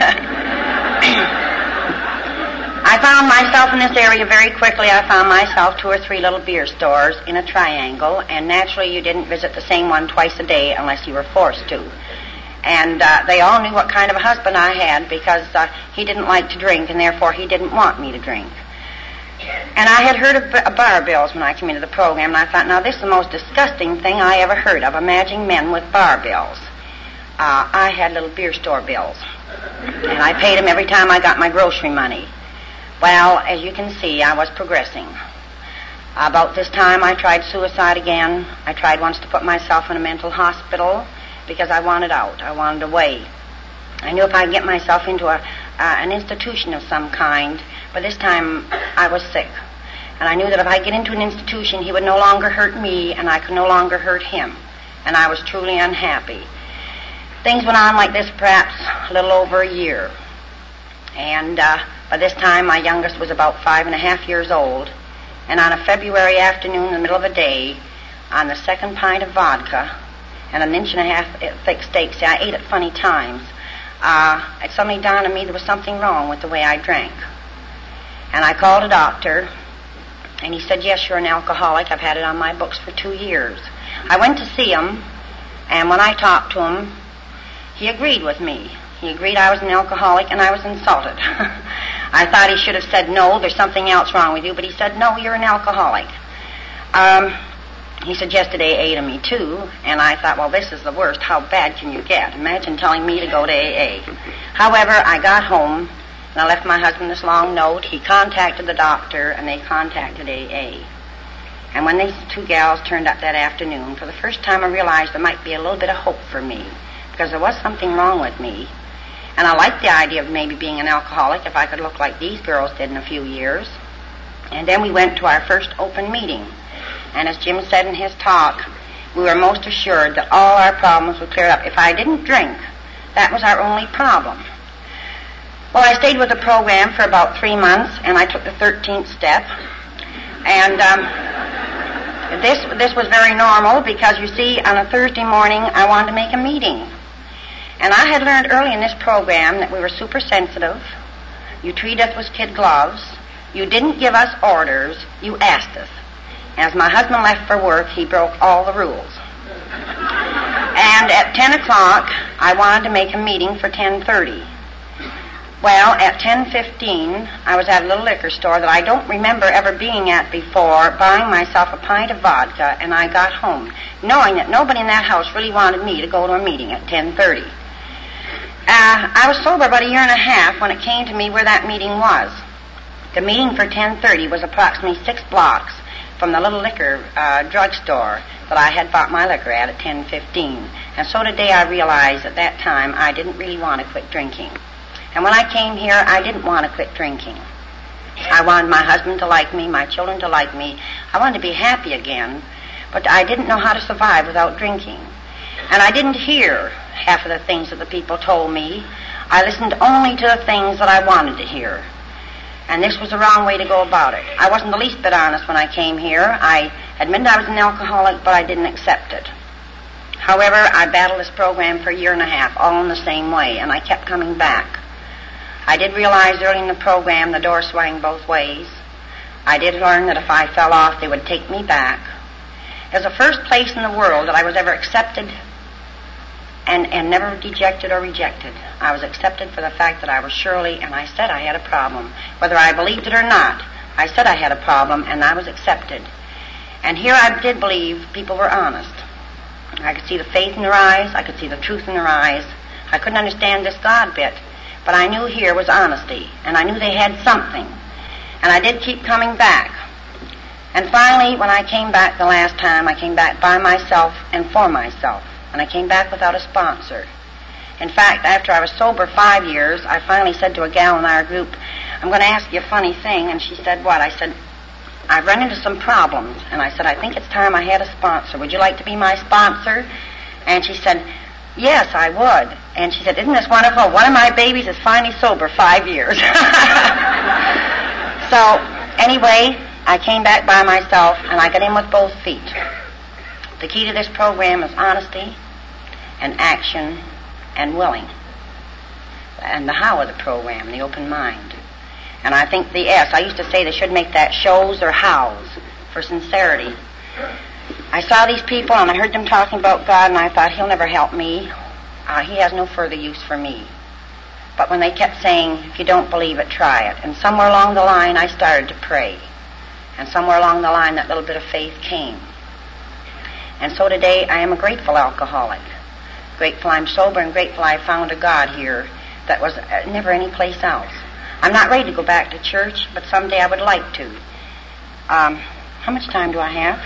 I found myself in this area very quickly. I found myself 2 or 3 little beer stores in a triangle, and naturally you didn't visit the same one twice a day unless you were forced to. And they all knew what kind of a husband I had, because he didn't like to drink, and therefore he didn't want me to drink. And I had heard of bar bills when I came into the program, and I thought, now this is the most disgusting thing I ever heard of, imagining men with bar bills. I had little beer store bills, and I paid them every time I got my grocery money. Well, as you can see, I was progressing. About this time, I tried suicide again. I tried once to put myself in a mental hospital because I wanted out. I wanted away. I knew if I could get myself into an institution of some kind, but this time I was sick. And I knew that if I get into an institution, he would no longer hurt me, and I could no longer hurt him. And I was truly unhappy. Things went on like this perhaps a little over a year. And by this time, my youngest was about 5.5 years old. And on a February afternoon in the middle of a day, on the 2nd pint of vodka and an 1.5 inch thick steak, see, I ate at funny times, it suddenly dawned on me there was something wrong with the way I drank. And I called a doctor, and he said, yes, you're an alcoholic. I've had it on my books for 2 years. I went to see him, and when I talked to him, he agreed with me. He agreed I was an alcoholic, and I was insulted. I thought he should have said, no, there's something else wrong with you, but he said, no, you're an alcoholic. He suggested AA to me, too, and I thought, well, this is the worst. How bad can you get? Imagine telling me to go to AA. However, I got home, and I left my husband this long note. He contacted the doctor, and they contacted AA. And when these 2 gals turned up that afternoon, for the first time I realized there might be a little bit of hope for me, because there was something wrong with me. And I liked the idea of maybe being an alcoholic if I could look like these girls did in a few years. And then we went to our first open meeting. And as Jim said in his talk, we were most assured that all our problems would clear up. If I didn't drink, that was our only problem. Well, I stayed with the program for about 3 months, and I took the 13th step. And this was very normal because, you see, on a Thursday morning, I wanted to make a meeting. And I had learned early in this program that we were super sensitive. You treat us with kid gloves. You didn't give us orders. You asked us. As my husband left for work, he broke all the rules. And at 10 o'clock, I wanted to make a meeting for 10:30. Well, at 10:15, I was at a little liquor store that I don't remember ever being at before, buying myself a pint of vodka, and I got home, knowing that nobody in that house really wanted me to go to a meeting at 10:30. I was sober about 1.5 years when it came to me where that meeting was. The meeting for 10:30 was approximately 6 blocks from the little liquor drugstore that I had bought my liquor at 10:15. And so today I realized at that time I didn't really want to quit drinking. And when I came here, I didn't want to quit drinking. I wanted my husband to like me, my children to like me. I wanted to be happy again, but I didn't know how to survive without drinking. And I didn't hear half of the things that the people told me. I listened only to the things that I wanted to hear. And this was the wrong way to go about it. I wasn't the least bit honest when I came here. I admitted I was an alcoholic, but I didn't accept it. However, I battled this program for 1.5 years, all in the same way, and I kept coming back. I did realize early in the program the door swung both ways. I did learn that if I fell off, they would take me back. It was the first place in the world that I was ever accepted and never dejected or rejected. I was accepted for the fact that I was Shirley, and I said I had a problem. Whether I believed it or not, I said I had a problem, and I was accepted. And here I did believe people were honest. I could see the faith in their eyes. I could see the truth in their eyes. I couldn't understand this God bit, but I knew here was honesty, and I knew they had something. And I did keep coming back. And finally, when I came back the last time, I came back by myself and for myself. And I came back without a sponsor. In fact, after I was sober 5 years, I finally said to a gal in our group, I'm going to ask you a funny thing. And she said, what? I said, I've run into some problems. And I said, I think it's time I had a sponsor. Would you like to be my sponsor? And she said, yes, I would. And she said, isn't this wonderful? One of my babies is finally sober 5 years. So, anyway, I came back by myself, and I got in with both feet. The key to this program is honesty and action and willing. And the how of the program, the open mind. And I think the S, I used to say they should make that shows or hows for sincerity. I saw these people and I heard them talking about God, and I thought, he'll never help me. He has no further use for me. But when they kept saying, if you don't believe it, try it. And somewhere along the line I started to pray. And somewhere along the line that little bit of faith came. And so today I am a grateful alcoholic. Grateful I'm sober, and grateful I found a God here that was never any place else. I'm not ready to go back to church, but someday I would like to. How much time do I have?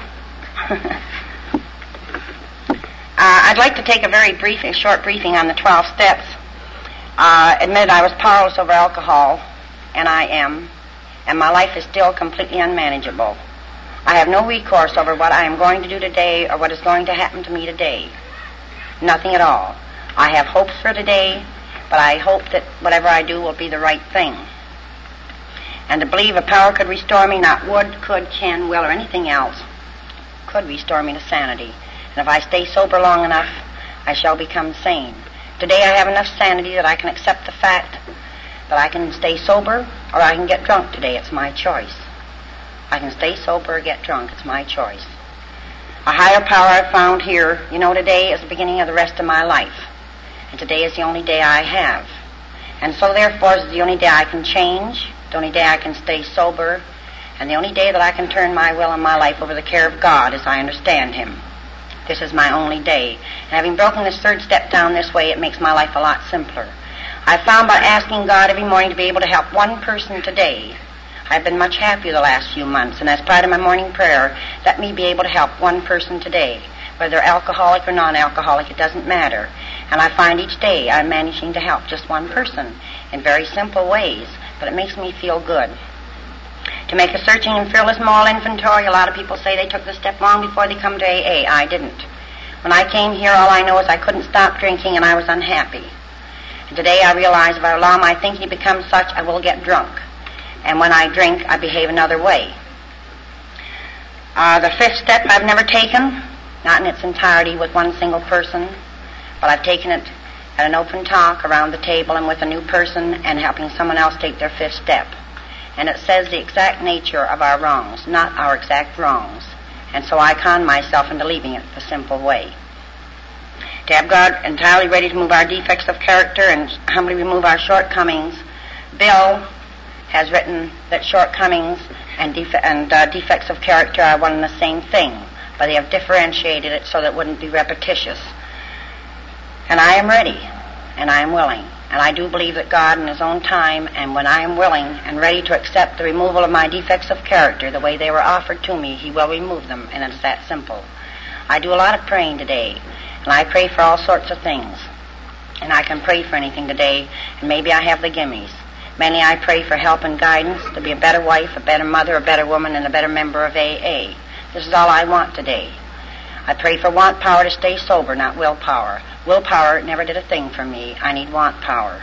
I'd like to take a short briefing on the 12 steps. Admit I was powerless over alcohol, and I am, and my life is still completely unmanageable. I have no recourse over what I am going to do today or what is going to happen to me today. Nothing at all. I have hopes for today, but I hope that whatever I do will be the right thing. And to believe a power could restore me, not would, could, can, will, or anything else, could restore me to sanity. And if I stay sober long enough, I shall become sane. Today I have enough sanity that I can accept the fact that I can stay sober or I can get drunk today. It's my choice. I can stay sober or get drunk. It's my choice. A higher power I've found here, today is the beginning of the rest of my life. And today is the only day I have. And so therefore it's the only day I can change, the only day I can stay sober, and the only day that I can turn my will and my life over the care of God as I understand Him. This is my only day. And having broken this third step down this way, it makes my life a lot simpler. I found by asking God every morning to be able to help one person today, I've been much happier the last few months, and as part of my morning prayer, let me be able to help one person today. Whether they're alcoholic or non-alcoholic, it doesn't matter. And I find each day I'm managing to help just one person in very simple ways, but it makes me feel good. To make a searching and fearless moral inventory, a lot of people say they took the step long before they come to AA. I didn't. When I came here, all I know is I couldn't stop drinking and I was unhappy. And today I realize if I allow my thinking to become such, I will get drunk. And when I drink, I behave another way. The fifth step I've never taken, not in its entirety with one single person, but I've taken it at an open talk around the table and with a new person and helping someone else take their fifth step. And it says the exact nature of our wrongs, not our exact wrongs. And so I con myself into leaving it the simple way. To have God entirely ready to move our defects of character and humbly remove our shortcomings, Bill has written that shortcomings and defects of character are one and the same thing, but they have differentiated it so that it wouldn't be repetitious. And I am ready, and I am willing, and I do believe that God in His own time, and when I am willing and ready to accept the removal of my defects of character the way they were offered to me, He will remove them, and it's that simple. I do a lot of praying today, and I pray for all sorts of things, and I can pray for anything today, and maybe I have the gimmies. Mainly I pray for help and guidance to be a better wife, a better mother, a better woman, and a better member of AA. This is all I want today. I pray for want power to stay sober, not willpower. Willpower never did a thing for me. I need want power.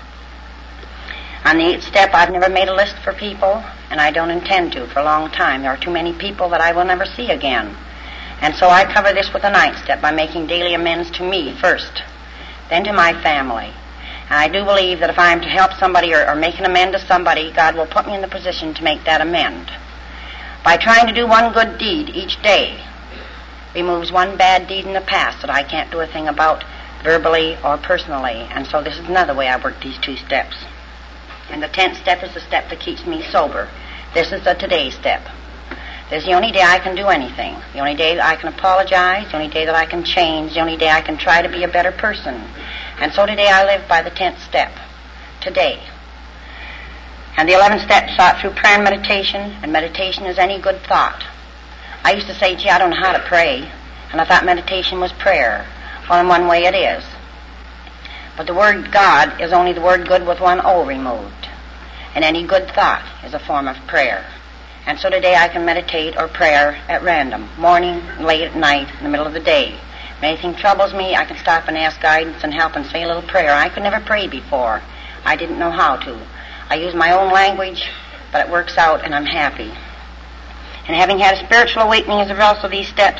On the eighth step, I've never made a list for people, and I don't intend to for a long time. There are too many people that I will never see again. And so I cover this with the ninth step by making daily amends to me first, then to my family. And I do believe that if I am to help somebody or make an amend to somebody, God will put me in the position to make that amend. By trying to do one good deed each day, removes one bad deed in the past that I can't do a thing about verbally or personally. And so this is another way I work these two steps. And the 10th step is the step that keeps me sober. This is the today step. This is the only day I can do anything. The only day that I can apologize, the only day that I can change, the only day I can try to be a better person. And so today I live by the 10th step. Today. And the 11th step sought through prayer and meditation is any good thought. I used to say, gee, I don't know how to pray, and I thought meditation was prayer. Well, in one way it is. But the word God is only the word good with one O removed. And any good thought is a form of prayer. And so today I can meditate or prayer at random, morning, late at night, in the middle of the day. If anything troubles me, I can stop and ask guidance and help and say a little prayer. I could never pray before. I didn't know how to. I use my own language, but it works out and I'm happy. And having had a spiritual awakening as a result of these steps,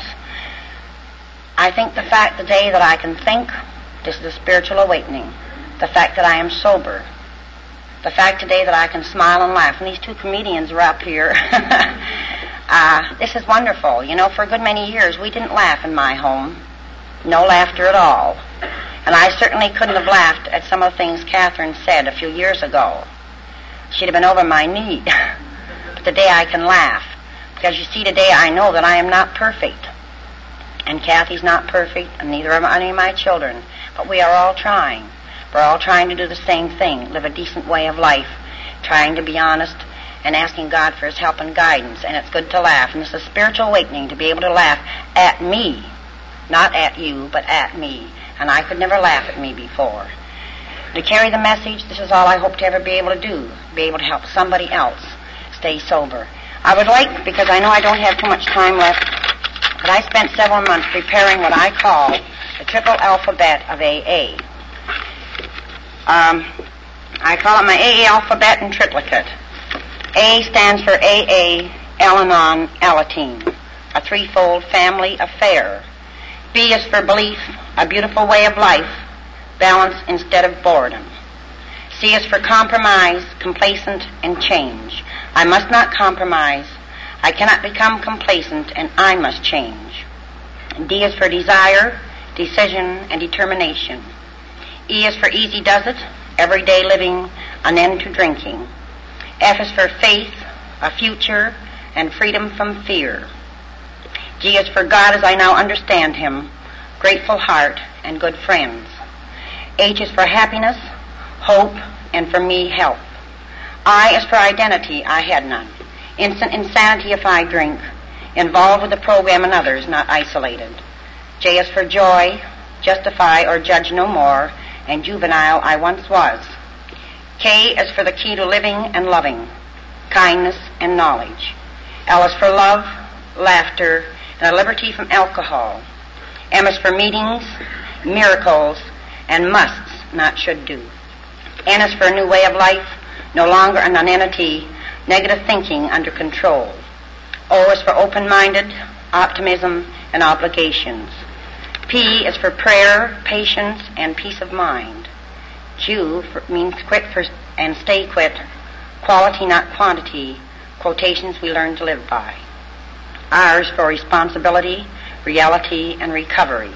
I think the fact today that I can think, this is a spiritual awakening. The fact that I am sober. The fact today that I can smile and laugh. And these two comedians are up here. This is wonderful. You know, for a good many years, we didn't laugh in my home. No laughter at all. And I certainly couldn't have laughed at some of the things Catherine said a few years ago. She'd have been over my knee. But today I can laugh. Because you see, today I know that I am not perfect. And Kathy's not perfect, and neither are any of my children. But we are all trying. We're all trying to do the same thing, live a decent way of life, trying to be honest and asking God for His help and guidance. And it's good to laugh. And it's a spiritual awakening to be able to laugh at me. Not at you, but at me. And I could never laugh at me before. To carry the message, this is all I hope to ever be able to do, be able to help somebody else stay sober. I would like, because I know I don't have too much time left, but I spent several months preparing what I call the triple alphabet of AA. I call it my AA alphabet in triplicate. A stands for AA, Al-Anon, Alateen, a threefold family affair. B is for belief, a beautiful way of life. balance instead of boredom. C is for compromise, complacent, and change. I must not compromise. I cannot become complacent, and I must change. D is for desire, decision, and determination. E is for easy does it, everyday living, an end to drinking. F is for faith, a future, and freedom from fear. G is for God as I now understand him, grateful heart, and good friends. H is for happiness, hope, and for me, health. I is for identity, I had none. Instant insanity if I drink. Involved with the program and others, not isolated. J is for joy, justify or judge no more, and juvenile I once was. K is for the key to living and loving, kindness and knowledge. L is for love, laughter, and a liberty from alcohol. M is for meetings, miracles, and musts, not should do. N is for a new way of life, no longer a nonentity, negative thinking under control. O is for open-minded, optimism, and obligations. P is for prayer, patience, and peace of mind. Q means quit for, and stay quit, quality not quantity, quotations we learn to live by. R is for responsibility, reality, and recovery.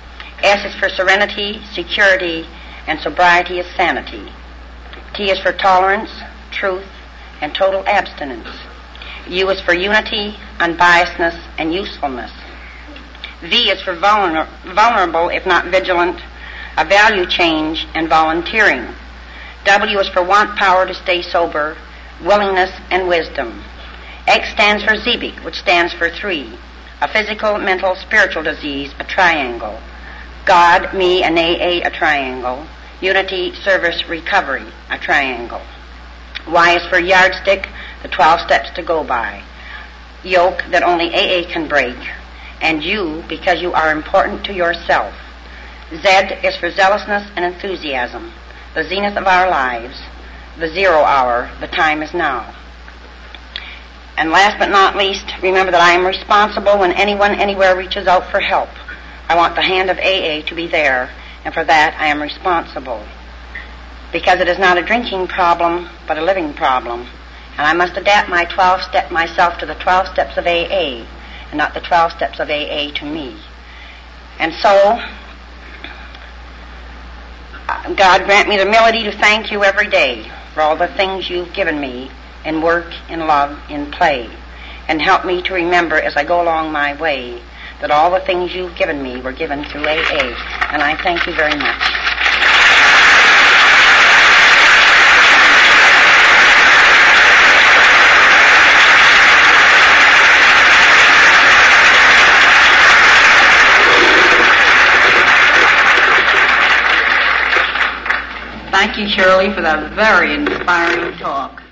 S is for serenity, security, and sobriety is sanity. T is for tolerance, truth, and total abstinence. U is for unity, unbiasedness, and usefulness. V is for vulnerable, if not vigilant, a value change, and volunteering. W is for want power to stay sober, willingness, and wisdom. X stands for Zebik, which stands for 3, a physical, mental, spiritual disease, a triangle. God, me, and AA, a triangle. Unity, service, recovery, a triangle. Y is for yardstick, the 12 steps to go by. Yoke that only AA can break. And U, because you are important to yourself. Z is for zealousness and enthusiasm, the zenith of our lives, the 0 hour, the time is now. And last but not least, remember that I am responsible when anyone anywhere reaches out for help. I want the hand of AA to be there, and for that I am responsible. Because it is not a drinking problem, but a living problem. And I must adapt myself to the 12 steps of AA, and not the 12 steps of AA to me. And so, God grant me the ability to thank you every day for all the things you've given me in work, in love, in play, and help me to remember as I go along my way that all the things you've given me were given through AA. And I thank you very much.
Thank you, Shirley, for that very inspiring talk.